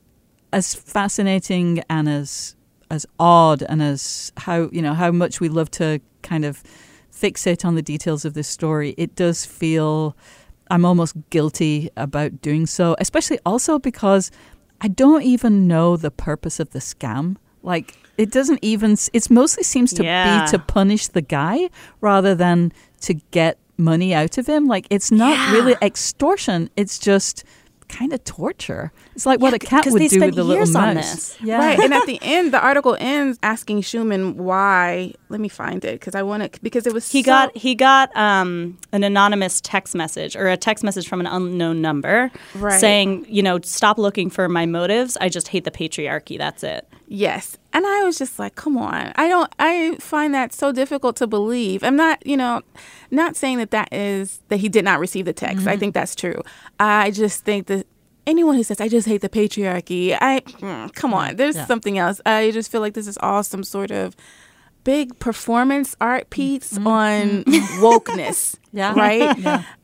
as fascinating and as odd and as how much we love to kind of fixate on the details of this story, it does feel I'm almost guilty about doing so, especially also because I don't even know the purpose of the scam. Like, it mostly seems to be to punish the guy rather than to get money out of him. Like, it's not really extortion. It's just kind of torture. It's like what a cat would do with a little mouse. Yeah. Right. And at the end, the article ends asking Schumann why. Let me find it because it was he got an anonymous text message or a text message from an unknown number saying, stop looking for my motives. I just hate the patriarchy. That's it. Yes. And I was just like, come on. I find that so difficult to believe. I'm not, not saying that he did not receive the text. I think that's true. I just think that anyone who says, I just hate the patriarchy, come on, there's something else. I just feel like this is all some sort of big performance art piece on wokeness. Right?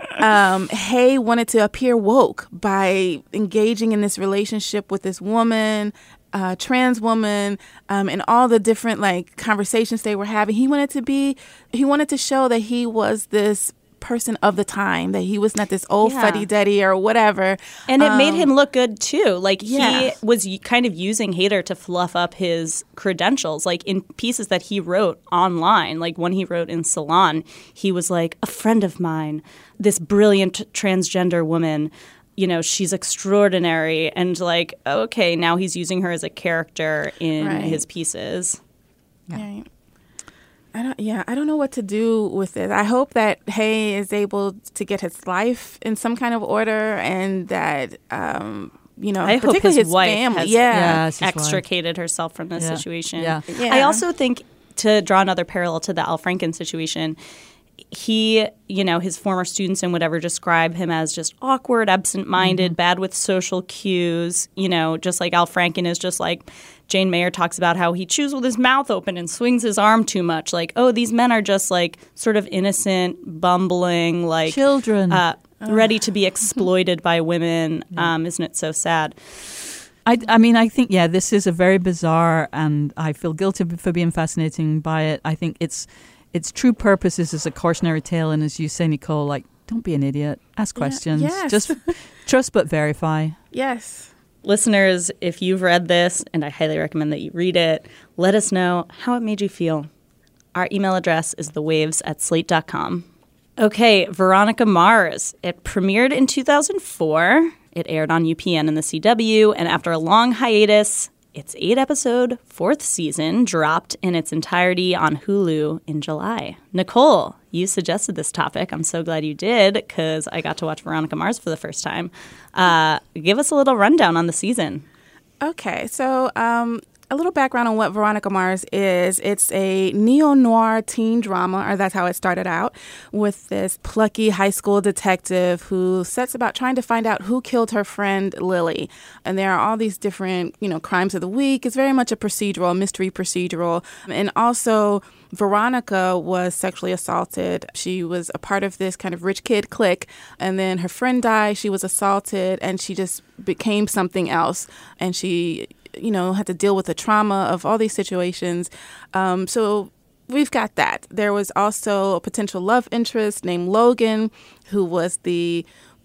Hay wanted to appear woke by engaging in this relationship with this woman, trans woman, and all the different conversations they were having. He wanted to show that he was this person of the time, that he was not this old fuddy-duddy or whatever. And it made him look good too. He was kind of using Hader to fluff up his credentials. In pieces that he wrote online, when he wrote in Salon, he was like, a friend of mine, this brilliant transgender woman, she's extraordinary. And okay, now he's using her as a character in his pieces. Yeah. Right. I don't know what to do with it. I hope that Hay is able to get his life in some kind of order, and that I hope his wife family has extricated herself from this situation. Yeah. I also think, to draw another parallel to the Al Franken situation, he, his former students and whatever describe him as just awkward, absent-minded, bad with social cues, just like Al Franken is just like Jane Mayer talks about how he chews with his mouth open and swings his arm too much. These men are just sort of innocent, bumbling, children, ready to be exploited by women. Isn't it so sad? I mean, I think, this is a very bizarre, and I feel guilty for being fascinating by it. I think its true purpose is as a cautionary tale, and as you say, Nicole, don't be an idiot. Ask questions. Yes. Just trust but verify. Yes. Listeners, if you've read this, and I highly recommend that you read it, let us know how it made you feel. Our email address is thewaves@slate.com. Okay, Veronica Mars. It premiered in 2004. It aired on UPN and the CW, and after a long hiatus, its 8-episode fourth season dropped in its entirety on Hulu in July. Nicole, you suggested this topic. I'm so glad you did, because I got to watch Veronica Mars for the first time. Give us a little rundown on the season. Okay, so a little background on what Veronica Mars is. It's a neo-noir teen drama, or that's how it started out, with this plucky high school detective who sets about trying to find out who killed her friend Lily. And there are all these different, crimes of the week. It's very much a procedural, mystery procedural. And also, Veronica was sexually assaulted. She was a part of this kind of rich kid clique, and then her friend died. She was assaulted, and she just became something else. And she had to deal with the trauma of all these situations. So we've got that. There was also a potential love interest named Logan, who was the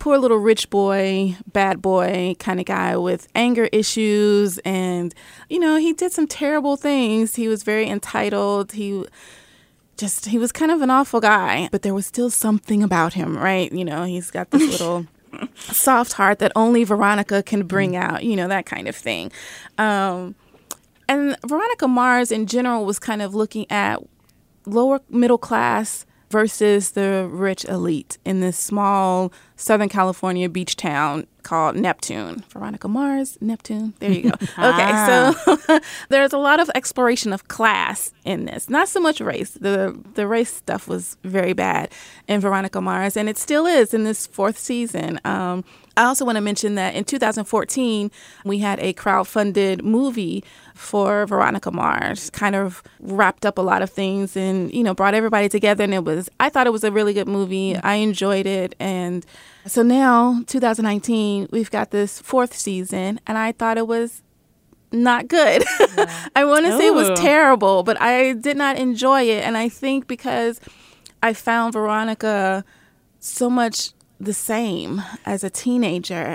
poor little rich boy, bad boy kind of guy with anger issues. And, he did some terrible things. He was very entitled. He was kind of an awful guy, but there was still something about him, right? He's got this little soft heart that only Veronica can bring out, that kind of thing. And Veronica Mars in general was kind of looking at lower middle class versus the rich elite in this small Southern California beach town called Neptune. Veronica Mars, Neptune. There you go. Okay, so there's a lot of exploration of class in this. Not so much race. The race stuff was very bad in Veronica Mars, and it still is in this 4th season. I also want to mention that in 2014, we had a crowdfunded movie for Veronica Mars, kind of wrapped up a lot of things and, brought everybody together. And I thought it was a really good movie. I enjoyed it. And so now, 2019, we've got this 4th season, and I thought it was not good. Yeah. I want to say it was terrible, but I did not enjoy it. And I think because I found Veronica so much the same as a teenager.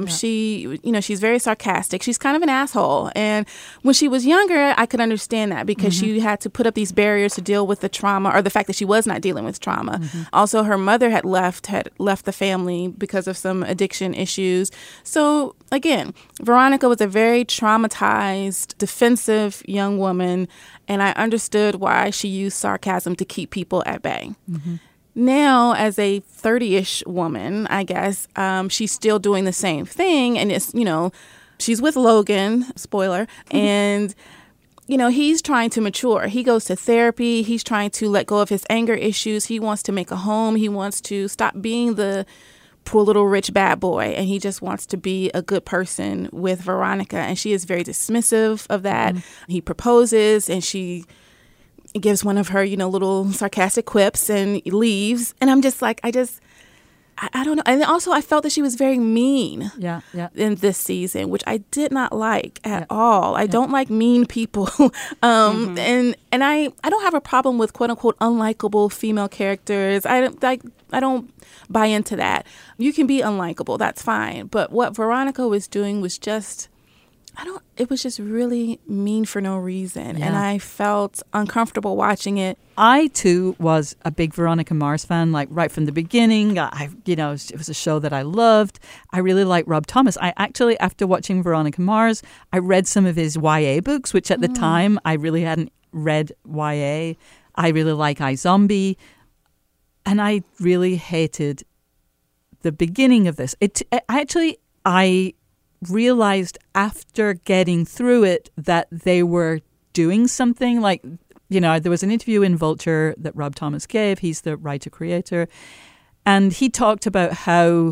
She's very sarcastic. She's kind of an asshole. And when she was younger, I could understand that because she had to put up these barriers to deal with the trauma or the fact that she was not dealing with trauma. Also, her mother had left the family because of some addiction issues. So again, Veronica was a very traumatized, defensive young woman, and I understood why she used sarcasm to keep people at bay. Now, as a 30-ish woman, I guess, she's still doing the same thing. And it's, she's with Logan, spoiler, and, he's trying to mature. He goes to therapy. He's trying to let go of his anger issues. He wants to make a home. He wants to stop being the poor little rich bad boy. And he just wants to be a good person with Veronica. And she is very dismissive of that. He proposes and she gives one of her, little sarcastic quips and leaves. And I'm just like, I don't know. And also I felt that she was very mean in this season, which I did not like at all. I don't like mean people. And I don't have a problem with quote unquote unlikable female characters. I don't buy into that. You can be unlikable. That's fine. But what Veronica was doing was just, it was just really mean for no reason. Yeah. And I felt uncomfortable watching it. I, too, was a big Veronica Mars fan, like right from the beginning. It was a show that I loved. I really liked Rob Thomas. I actually, after watching Veronica Mars, I read some of his YA books, which at the time I really hadn't read YA. I really like iZombie. And I really hated the beginning of this. I realized after getting through it that they were doing something like, there was an interview in Vulture that Rob Thomas gave. He's the writer-creator. And he talked about how,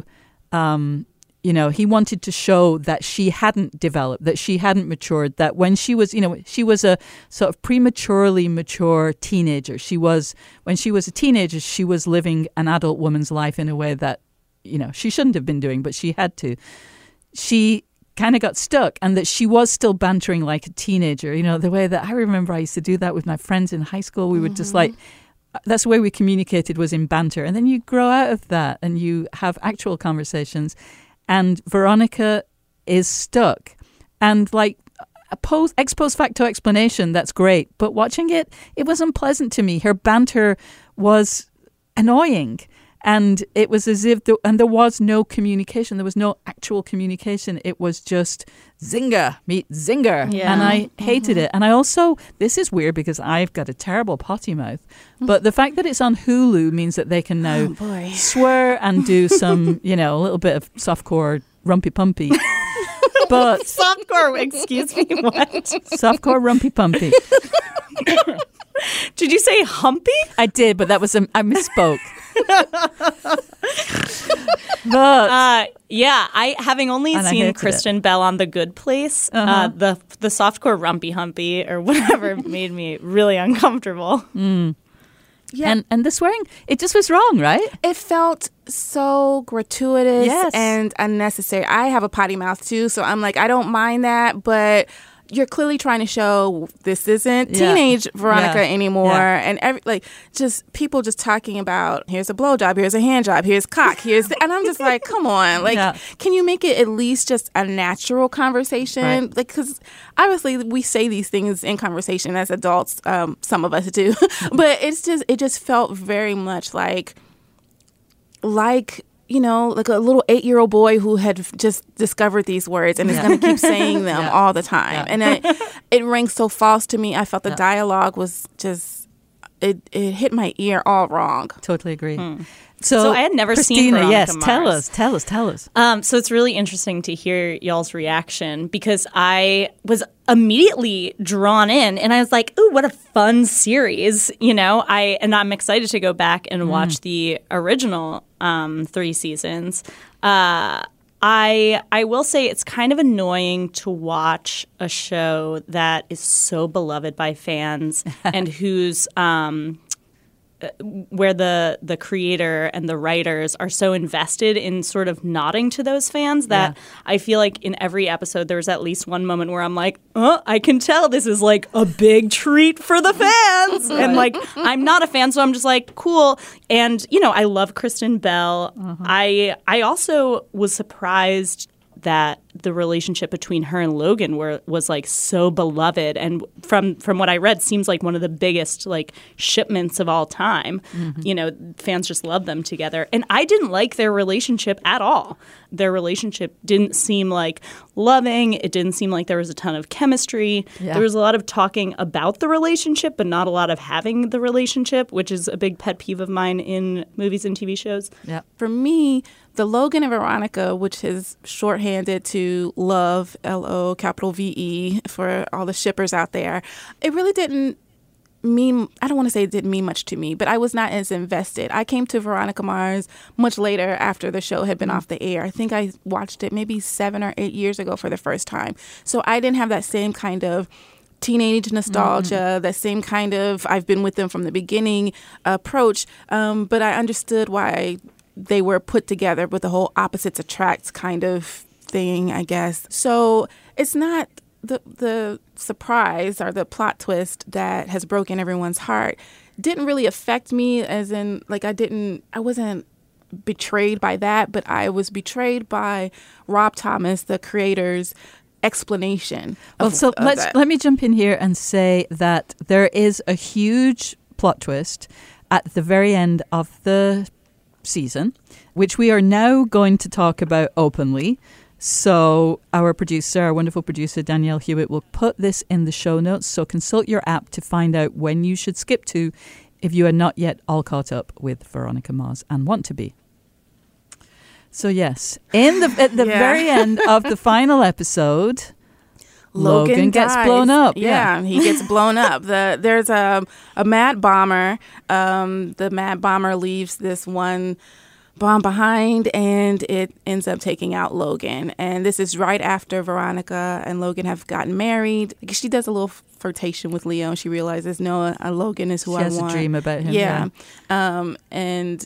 he wanted to show that she hadn't developed, that she hadn't matured, that when she was, she was a sort of prematurely mature teenager. When she was a teenager, she was living an adult woman's life in a way that, she shouldn't have been doing, but she had to. She kind of got stuck and that she was still bantering like a teenager, the way that I remember I used to do that with my friends in high school. We would just that's the way we communicated, was in banter. And then you grow out of that and you have actual conversations. And Veronica is stuck. And like ex post facto explanation, that's great. But watching it was unpleasant to me. Her banter was annoying. And it was as if there was no communication. There was no actual communication. It was just Zinger meet Zinger. Yeah. And I hated it. And I also, this is weird because I've got a terrible potty mouth. But the fact that it's on Hulu means that they can now swear and do some, a little bit of softcore rumpy pumpy. But softcore, excuse me, what? Softcore rumpy pumpy. Did you say humpy? I did, but that was I misspoke. But I having only seen Kristen Bell on The Good Place, the softcore rumpy humpy or whatever made me really uncomfortable. Yeah. And the swearing, it just was wrong, right? It felt so gratuitous and unnecessary. I have a potty mouth too, so I'm like, I don't mind that, but you're clearly trying to show this isn't teenage Veronica anymore. And just people just talking about, here's a blowjob, here's a hand job, here's cock, and I'm just like, come on. Can you make it at least just a natural conversation? Right. Because obviously we say these things in conversation as adults. Some of us do. But it just felt very much like a little 8-year-old boy who had just discovered these words and is going to keep saying them all the time. And it rang so false to me. I felt the dialogue was just, it hit my ear all wrong. Totally agree. So I had never seen Veronica Mars. Tell us. So it's really interesting to hear y'all's reaction because I was immediately drawn in and I was like, ooh, what a fun series. I'm excited to go back and watch the original 3 seasons. I will say it's kind of annoying to watch a show that is so beloved by fans and whose where the creator and the writers are so invested in sort of nodding to those fans that I feel like in every episode there's at least one moment where I'm like, oh, I can tell this is like a big treat for the fans. And like, I'm not a fan, so I'm just like, cool. And, I love Kristen Bell. I also was surprised that the relationship between her and Logan was like so beloved, and from what I read, seems like one of the biggest like shipments of all time. Fans just love them together, and I didn't like their relationship at all. Their relationship didn't seem like loving. It didn't seem like there was a ton of chemistry. There was a lot of talking about the relationship, but not a lot of having the relationship, which is a big pet peeve of mine in movies and TV shows. Yeah, for me, the Logan and Veronica, which is shorthanded to Love, L-O, capital V-E, for all the shippers out there, it really didn't mean, I don't want to say it didn't mean much to me, but I was not as invested. I came to Veronica Mars much later after the show had been off the air. I think I watched it maybe 7 or 8 years ago for the first time. So I didn't have that same kind of teenage nostalgia, that same kind of I've been with them from the beginning approach, but I understood why they were put together with the whole opposites attract kind of thing, I guess. So it's not the surprise or the plot twist that has broken everyone's heart didn't really affect me, as in like I wasn't betrayed by that, but I was betrayed by Rob Thomas, the creator's explanation. Let me jump in here and say that there is a huge plot twist at the very end of the season, which we are now going to talk about openly. So our wonderful producer, Danielle Hewitt, will put this in the show notes. So consult your app to find out when you should skip to if you are not yet all caught up with Veronica Mars and want to be. So yes, at the very end of the final episode, Logan gets blown up. Yeah, he gets blown up. There's a mad bomber. The mad bomber leaves this one bomb behind, and it ends up taking out Logan. And this is right after Veronica and Logan have gotten married. She does a little flirtation with Leo, and she realizes, no, Logan is who I want. She has a dream about him. Yeah. And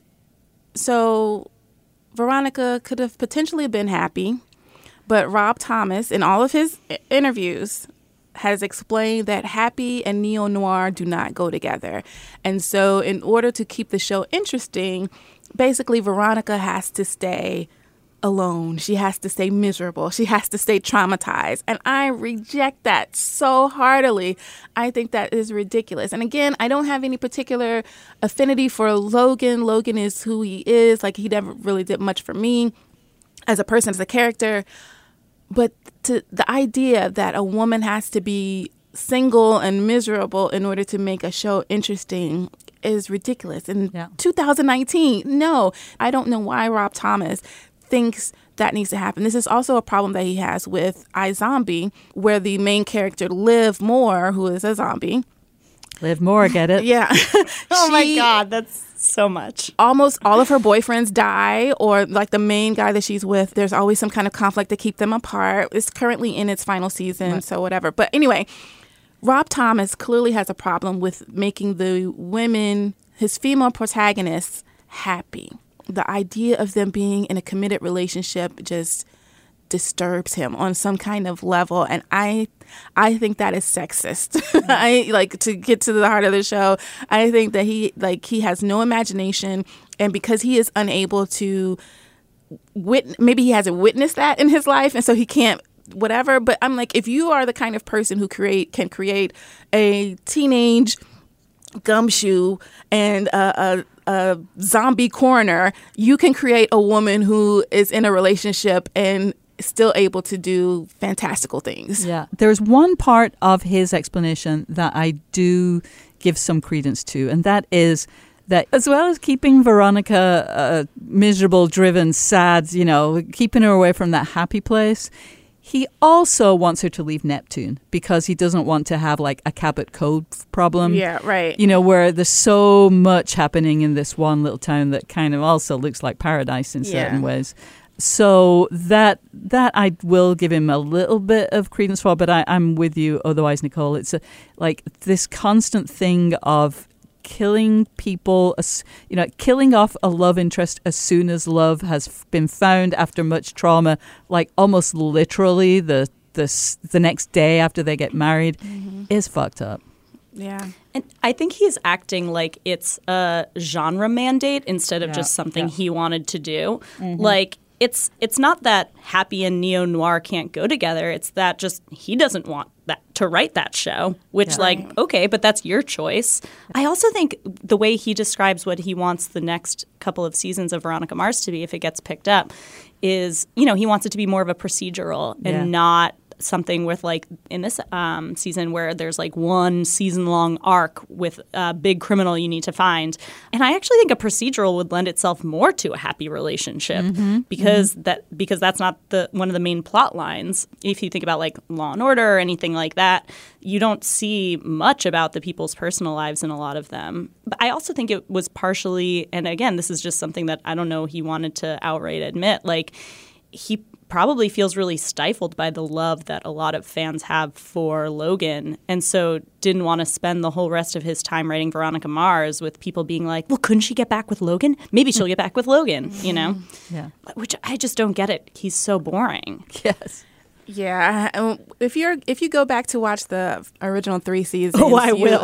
so Veronica could have potentially been happy, but Rob Thomas, in all of his interviews, has explained that happy and neo-noir do not go together. And so in order to keep the show interesting, basically Veronica has to stay alone. She has to stay miserable. She has to stay traumatized. And I reject that so heartily. I think that is ridiculous. And again, I don't have any particular affinity for Logan. Logan is who he is. Like, he never really did much for me as a person, as a character. But the idea that a woman has to be single and miserable in order to make a show interesting is ridiculous. In 2019, no. I don't know why Rob Thomas thinks that needs to happen. This is also a problem that he has with iZombie, where the main character, Liv Moore, who is a zombie. Liv Moore, get it? Yeah. Oh my God, that's so much. Almost all of her boyfriends die, or like the main guy that she's with, there's always some kind of conflict to keep them apart. It's currently in its final season, so whatever. But anyway, Rob Thomas clearly has a problem with making the women, his female protagonists, happy. The idea of them being in a committed relationship just disturbs him on some kind of level. And I think that is sexist. I like, to get to the heart of the show, I think that he has no imagination, and because he is unable to maybe he hasn't witnessed that in his life, and so he can't whatever. But I'm like, if you are the kind of person who can create a teenage gumshoe and a zombie coroner, you can create a woman who is in a relationship and still able to do fantastical things. Yeah. There's one part of his explanation that I do give some credence to, and that is that as well as keeping Veronica miserable, driven, sad, keeping her away from that happy place, he also wants her to leave Neptune because he doesn't want to have like a Cabot Code problem. Yeah, right. Where there's so much happening in this one little town that kind of also looks like paradise in certain ways. So that I will give him a little bit of credence for, but I'm with you otherwise, Nicole. It's like this constant thing of killing people, killing off a love interest as soon as love has been found after much trauma, like almost literally the next day after they get married, is fucked up. Yeah. And I think he's acting like it's a genre mandate instead of just something he wanted to do. Like, it's not that Happy and neo-noir can't go together. It's that just he doesn't want that to write that show, which okay, but that's your choice. I also think the way he describes what he wants the next couple of seasons of Veronica Mars to be, if it gets picked up, is, he wants it to be more of a procedural and not something with like in this season where there's like one season-long arc with a big criminal you need to find. And I actually think a procedural would lend itself more to a happy relationship because that's not one of the main plot lines. If you think about like Law and Order or anything like that, you don't see much about the people's personal lives in a lot of them. But I also think it was partially, and again, this is just something that I don't know he wanted to outright admit, like he probably feels really stifled by the love that a lot of fans have for Logan, and so didn't want to spend the whole rest of his time writing Veronica Mars with people being like, well, couldn't she get back with Logan? Maybe she'll get back with Logan, Yeah. Which I just don't get it. He's so boring. Yes. Yeah, if you go back to watch the original 3 seasons, I will.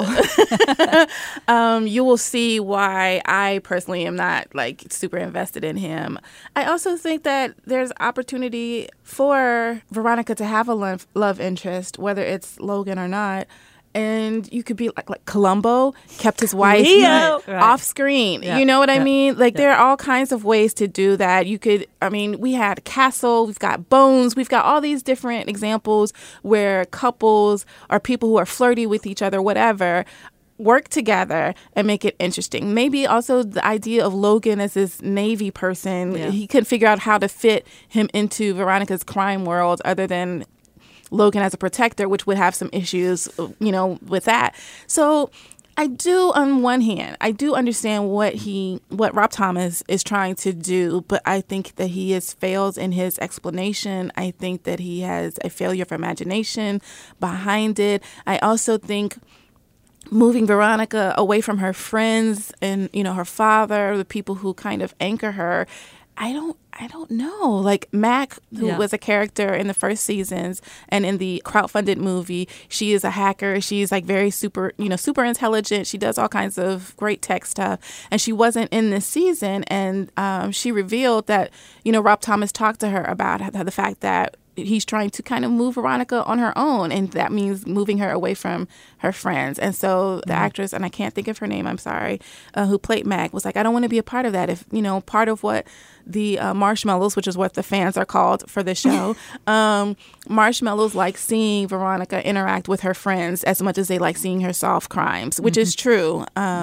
You will see why I personally am not like super invested in him. I also think that there's opportunity for Veronica to have a love interest, whether it's Logan or not. And you could be like Columbo kept his wife off screen. Yeah. You know what I mean? Like there are all kinds of ways to do that. We had Castle, we've got Bones, we've got all these different examples where couples or people who are flirty with each other, whatever, work together and make it interesting. Maybe also the idea of Logan as this Navy person, he couldn't figure out how to fit him into Veronica's crime world other than Logan as a protector, which would have some issues, with that. So I do, on one hand, I do understand what Rob Thomas is trying to do, but I think that he fails in his explanation. I think that he has a failure of imagination behind it. I also think moving Veronica away from her friends and, her father, the people who kind of anchor her, I don't know. Like Mac, who was a character in the first seasons and in the crowdfunded movie, she is a hacker. She's like very super intelligent. She does all kinds of great tech stuff. And she wasn't in this season. And she revealed that, Rob Thomas talked to her about the fact that he's trying to kind of move Veronica on her own, and that means moving her away from her friends. And so the actress, and I can't think of her name, I'm sorry, who played Mag, was like, I don't want to be a part of that. If, part of what the marshmallows, which is what the fans are called for the show, marshmallows like seeing Veronica interact with her friends as much as they like seeing her solve crimes, which is true.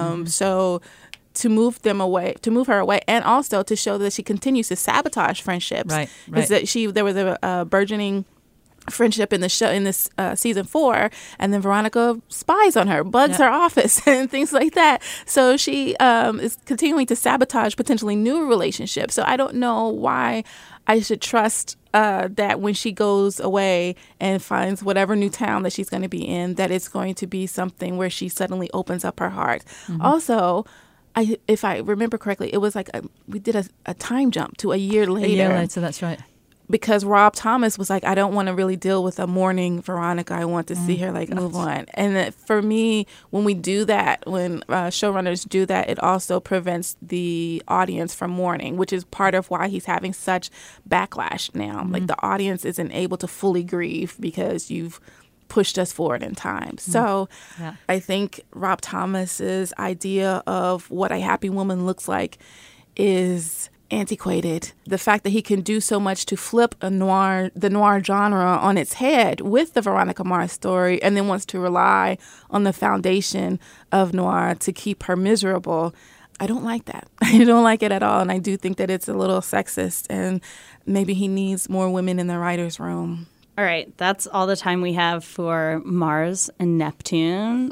So to move her away, and also to show that she continues to sabotage friendships. Right. Is that there was a burgeoning friendship in the show in this season 4, and then Veronica spies on her, bugs her office, and things like that. So she is continuing to sabotage potentially new relationships. So I don't know why I should trust that when she goes away and finds whatever new town that she's going to be in, that it's going to be something where she suddenly opens up her heart. Also, if I remember correctly, it was like we did a time jump to a year later. A year later, that's right. because Rob Thomas was like, I don't want to really deal with a mourning Veronica. I want to see her move on. And for me, when we do that, when showrunners do that, it also prevents the audience from mourning, which is part of why he's having such backlash now. Like the audience isn't able to fully grieve because you've pushed us forward in time. So I think Rob Thomas's idea of what a happy woman looks like is antiquated. The fact that he can do so much to flip the noir genre on its head with the Veronica Mars story, and then wants to rely on the foundation of noir to keep her miserable, I don't like that. I don't like it at all. And I do think that it's a little sexist, and maybe he needs more women in the writer's room. All right, that's all the time we have for Mars and Neptune.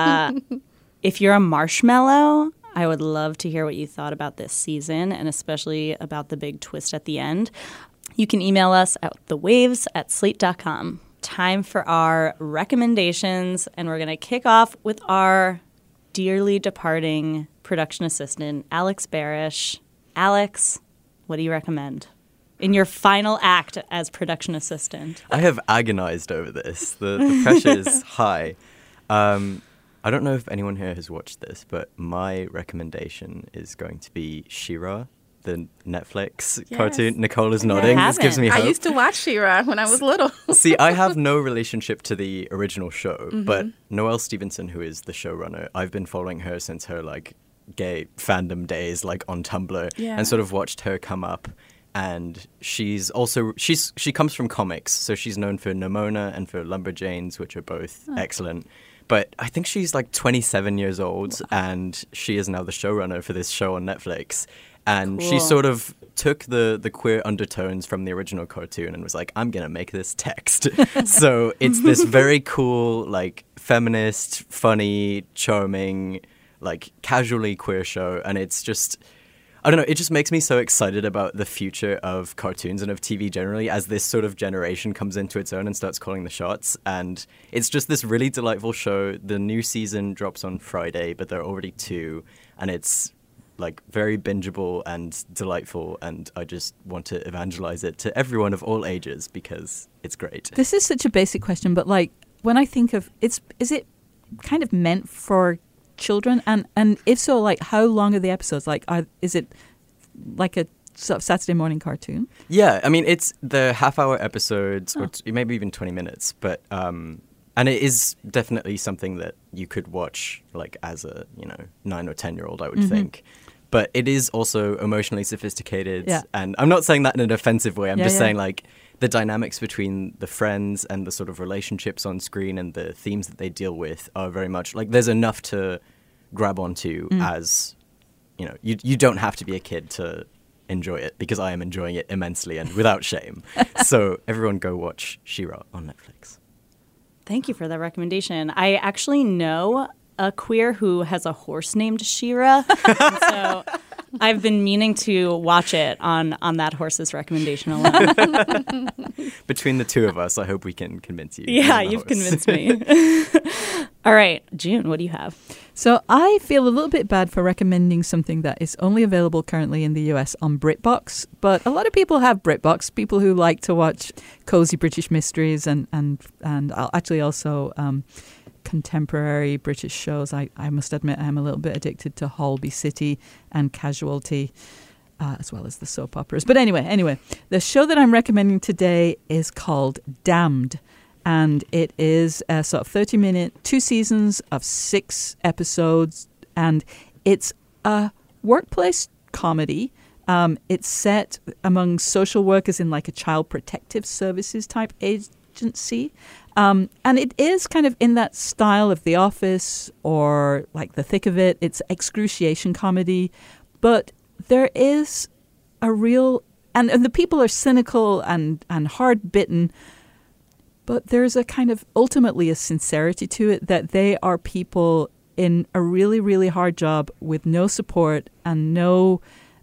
If you're a marshmallow, I would love to hear what you thought about this season, and especially about the big twist at the end. You can email us at thewaves@slate.com. Time for our recommendations, and we're going to kick off with our dearly departing production assistant, Alex Barish. Alex, what do you recommend in your final act as production assistant? I have agonized over this. The pressure is high. I don't know if anyone here has watched this, but my recommendation is going to be She-Ra, the Netflix cartoon. Nicola's nodding. This gives me hope. I used to watch She-Ra when I was little. See, I have no relationship to the original show, but Noelle Stevenson, who is the showrunner, I've been following her since her gay fandom days, on Tumblr, and sort of watched her come up. And she comes from comics, so she's known for Nimona and for Lumberjanes, which are both excellent. But I think she's 27 years old, and she is now the showrunner for this show on Netflix. And she sort of took the queer undertones from the original cartoon and was like, I'm going to make this text. So it's this very cool, feminist, funny, charming, casually queer show. And it's just, I don't know, it just makes me so excited about the future of cartoons and of TV generally as this sort of generation comes into its own and starts calling the shots. And it's just this really delightful show. The new season drops on Friday, but there are already 2. And it's very bingeable and delightful. And I just want to evangelize it to everyone of all ages because it's great. This is such a basic question, but when I think of is it kind of meant for children, and if so, how long are the episodes? Is it a sort of Saturday morning cartoon? Yeah, I mean it's the half-hour episodes, or maybe even 20 minutes, but and it is definitely something that you could watch as a 9 or 10-year-old, I would think. But it is also emotionally sophisticated, and I'm not saying that in an offensive way. I'm just saying the dynamics between the friends and the sort of relationships on screen and the themes that they deal with are very much there's enough to grab onto as, you don't have to be a kid to enjoy it, because I am enjoying it immensely and without shame. So everyone go watch She-Ra on Netflix. Thank you for that recommendation. I actually know a queer who has a horse named She-Ra. So I've been meaning to watch it on that horse's recommendation alone. Between the two of us, I hope we can convince you. Yeah, you've convinced me. All right, June, what do you have? So I feel a little bit bad for recommending something that is only available currently in the US on BritBox, but a lot of people have BritBox, people who like to watch cozy British mysteries and actually also contemporary British shows. I must admit I'm a little bit addicted to Holby City and Casualty, as well as the soap operas. But anyway, the show that I'm recommending today is called Damned. And it is a sort of 30-minute, 2 seasons of 6 episodes. And it's a workplace comedy. It's set among social workers in a child protective services type agency. And it is kind of in that style of The Office or The Thick of It. It's excruciation comedy. But there is a real... And the people are cynical and hard-bitten. But there's a kind of ultimately a sincerity to it that they are people in a really, really hard job with no support and no,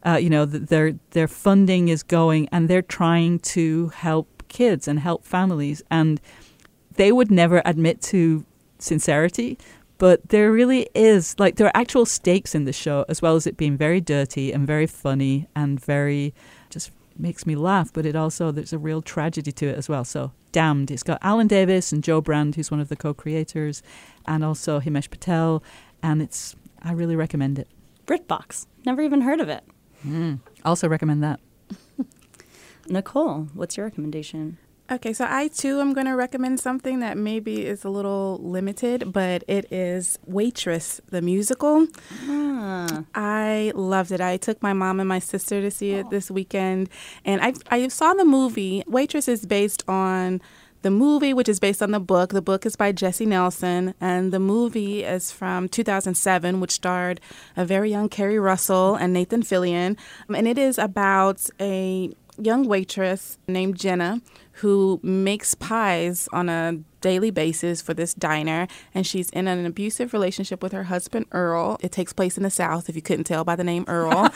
their funding is going and they're trying to help kids and help families. And they would never admit to sincerity, but there really is, there are actual stakes in the show, as well as it being very dirty and very funny and very just makes me laugh, but there's a real tragedy to it as well. So Damned. It's got Alan Davis and Joe Brand, who's one of the co-creators, and also Himesh Patel, and I really recommend it. BritBox. Never even heard of it. Also recommend that. Nicole, what's your recommendation? Okay, so I too am going to recommend something that maybe is a little limited, but it is Waitress, the musical. I loved it. I took my mom and my sister to see it this weekend, and I saw the movie. Waitress is based on the movie, which is based on the book. The book is by Jessie Nelson, and the movie is from 2007, which starred a very young Kerry Russell and Nathan Fillion, and it is about a young waitress named Jenna who makes pies on a daily basis for this diner, and she's in an abusive relationship with her husband, Earl. It takes place in the South, if you couldn't tell by the name Earl.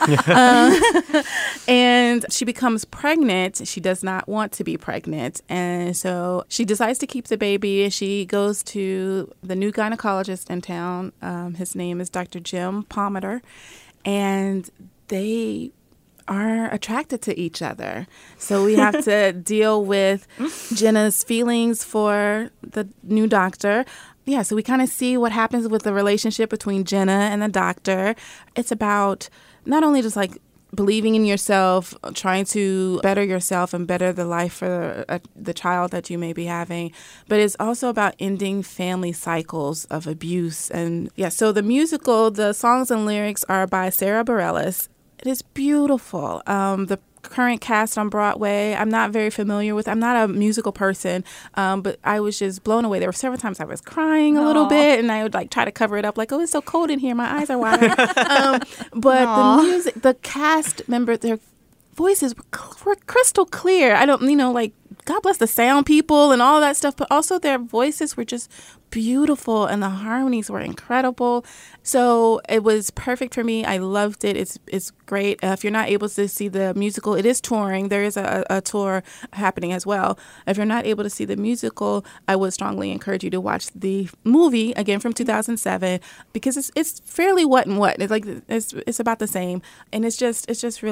And she becomes pregnant. She does not want to be pregnant, and so she decides to keep the baby. She goes to the new gynecologist in town. His name is Dr. Jim Palmater, and they are attracted to each other. So we have to deal with Jenna's feelings for the new doctor. Yeah, so we kind of see what happens with the relationship between Jenna and the doctor. It's about not only just like believing in yourself, trying to better yourself and better the life for the child that you may be having, but it's also about ending family cycles of abuse. And yeah, so the musical, the songs and lyrics are by Sarah Bareilles. It is beautiful. The current cast on Broadway, I'm not very familiar with. I'm not a musical person, but I was just blown away. There were several times I was crying a little bit, and I would like try to cover it up, like, oh, it's so cold in here, my eyes are watering. But the music, the cast members, their voices were crystal clear. I don't, like, God bless the sound people and all that stuff, but also their voices were just beautiful and the harmonies were incredible. So it was perfect for me. I loved it. It's great. If you're not able to see the musical, it is touring. There is a tour happening as well. If you're not able to see the musical, I would strongly encourage you to watch the movie, again from 2007, because it's fairly what and what. It's like it's about the same, and it's just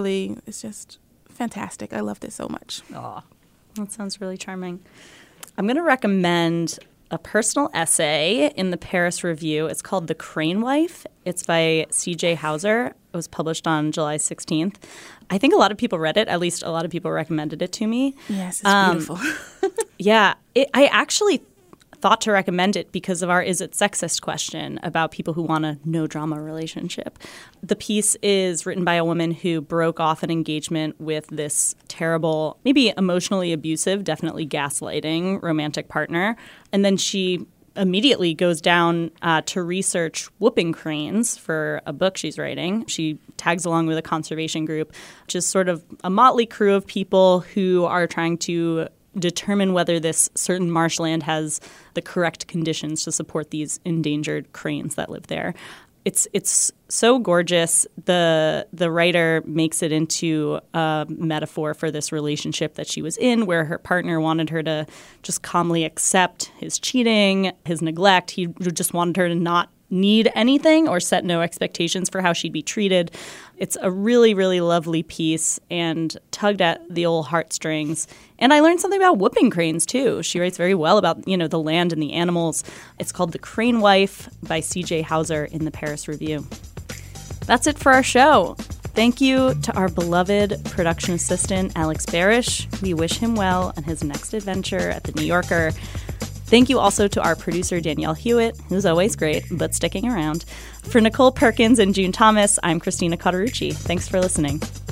fantastic. I loved it so much. Aw. That sounds really charming. I'm going to recommend a personal essay in the Paris Review. It's called The Crane Wife. It's by C.J. Hauser. It was published on July 16th. I think a lot of people read it. At least a lot of people recommended it to me. Yes, it's beautiful. Yeah. I actually thought to recommend it because of our Is It Sexist question about people who want a no-drama relationship. The piece is written by a woman who broke off an engagement with this terrible, maybe emotionally abusive, definitely gaslighting romantic partner. And then she immediately goes down to research whooping cranes for a book she's writing. She tags along with a conservation group, which is sort of a motley crew of people who are trying to determine whether this certain marshland has the correct conditions to support these endangered cranes that live there. It's so gorgeous. The writer makes it into a metaphor for this relationship that she was in, where her partner wanted her to just calmly accept his cheating, his neglect. He just wanted her to not need anything or set no expectations for how she'd be treated. It's a really, really lovely piece and tugged at the old heartstrings. And I learned something about whooping cranes, too. She writes very well about, the land and the animals. It's called The Crane Wife by C.J. Hauser in the Paris Review. That's it for our show. Thank you to our beloved production assistant, Alex Barish. We wish him well on his next adventure at The New Yorker. Thank you also to our producer, Danielle Hewitt, who's always great, but sticking around. For Nicole Perkins and June Thomas, I'm Christina Cauterucci. Thanks for listening.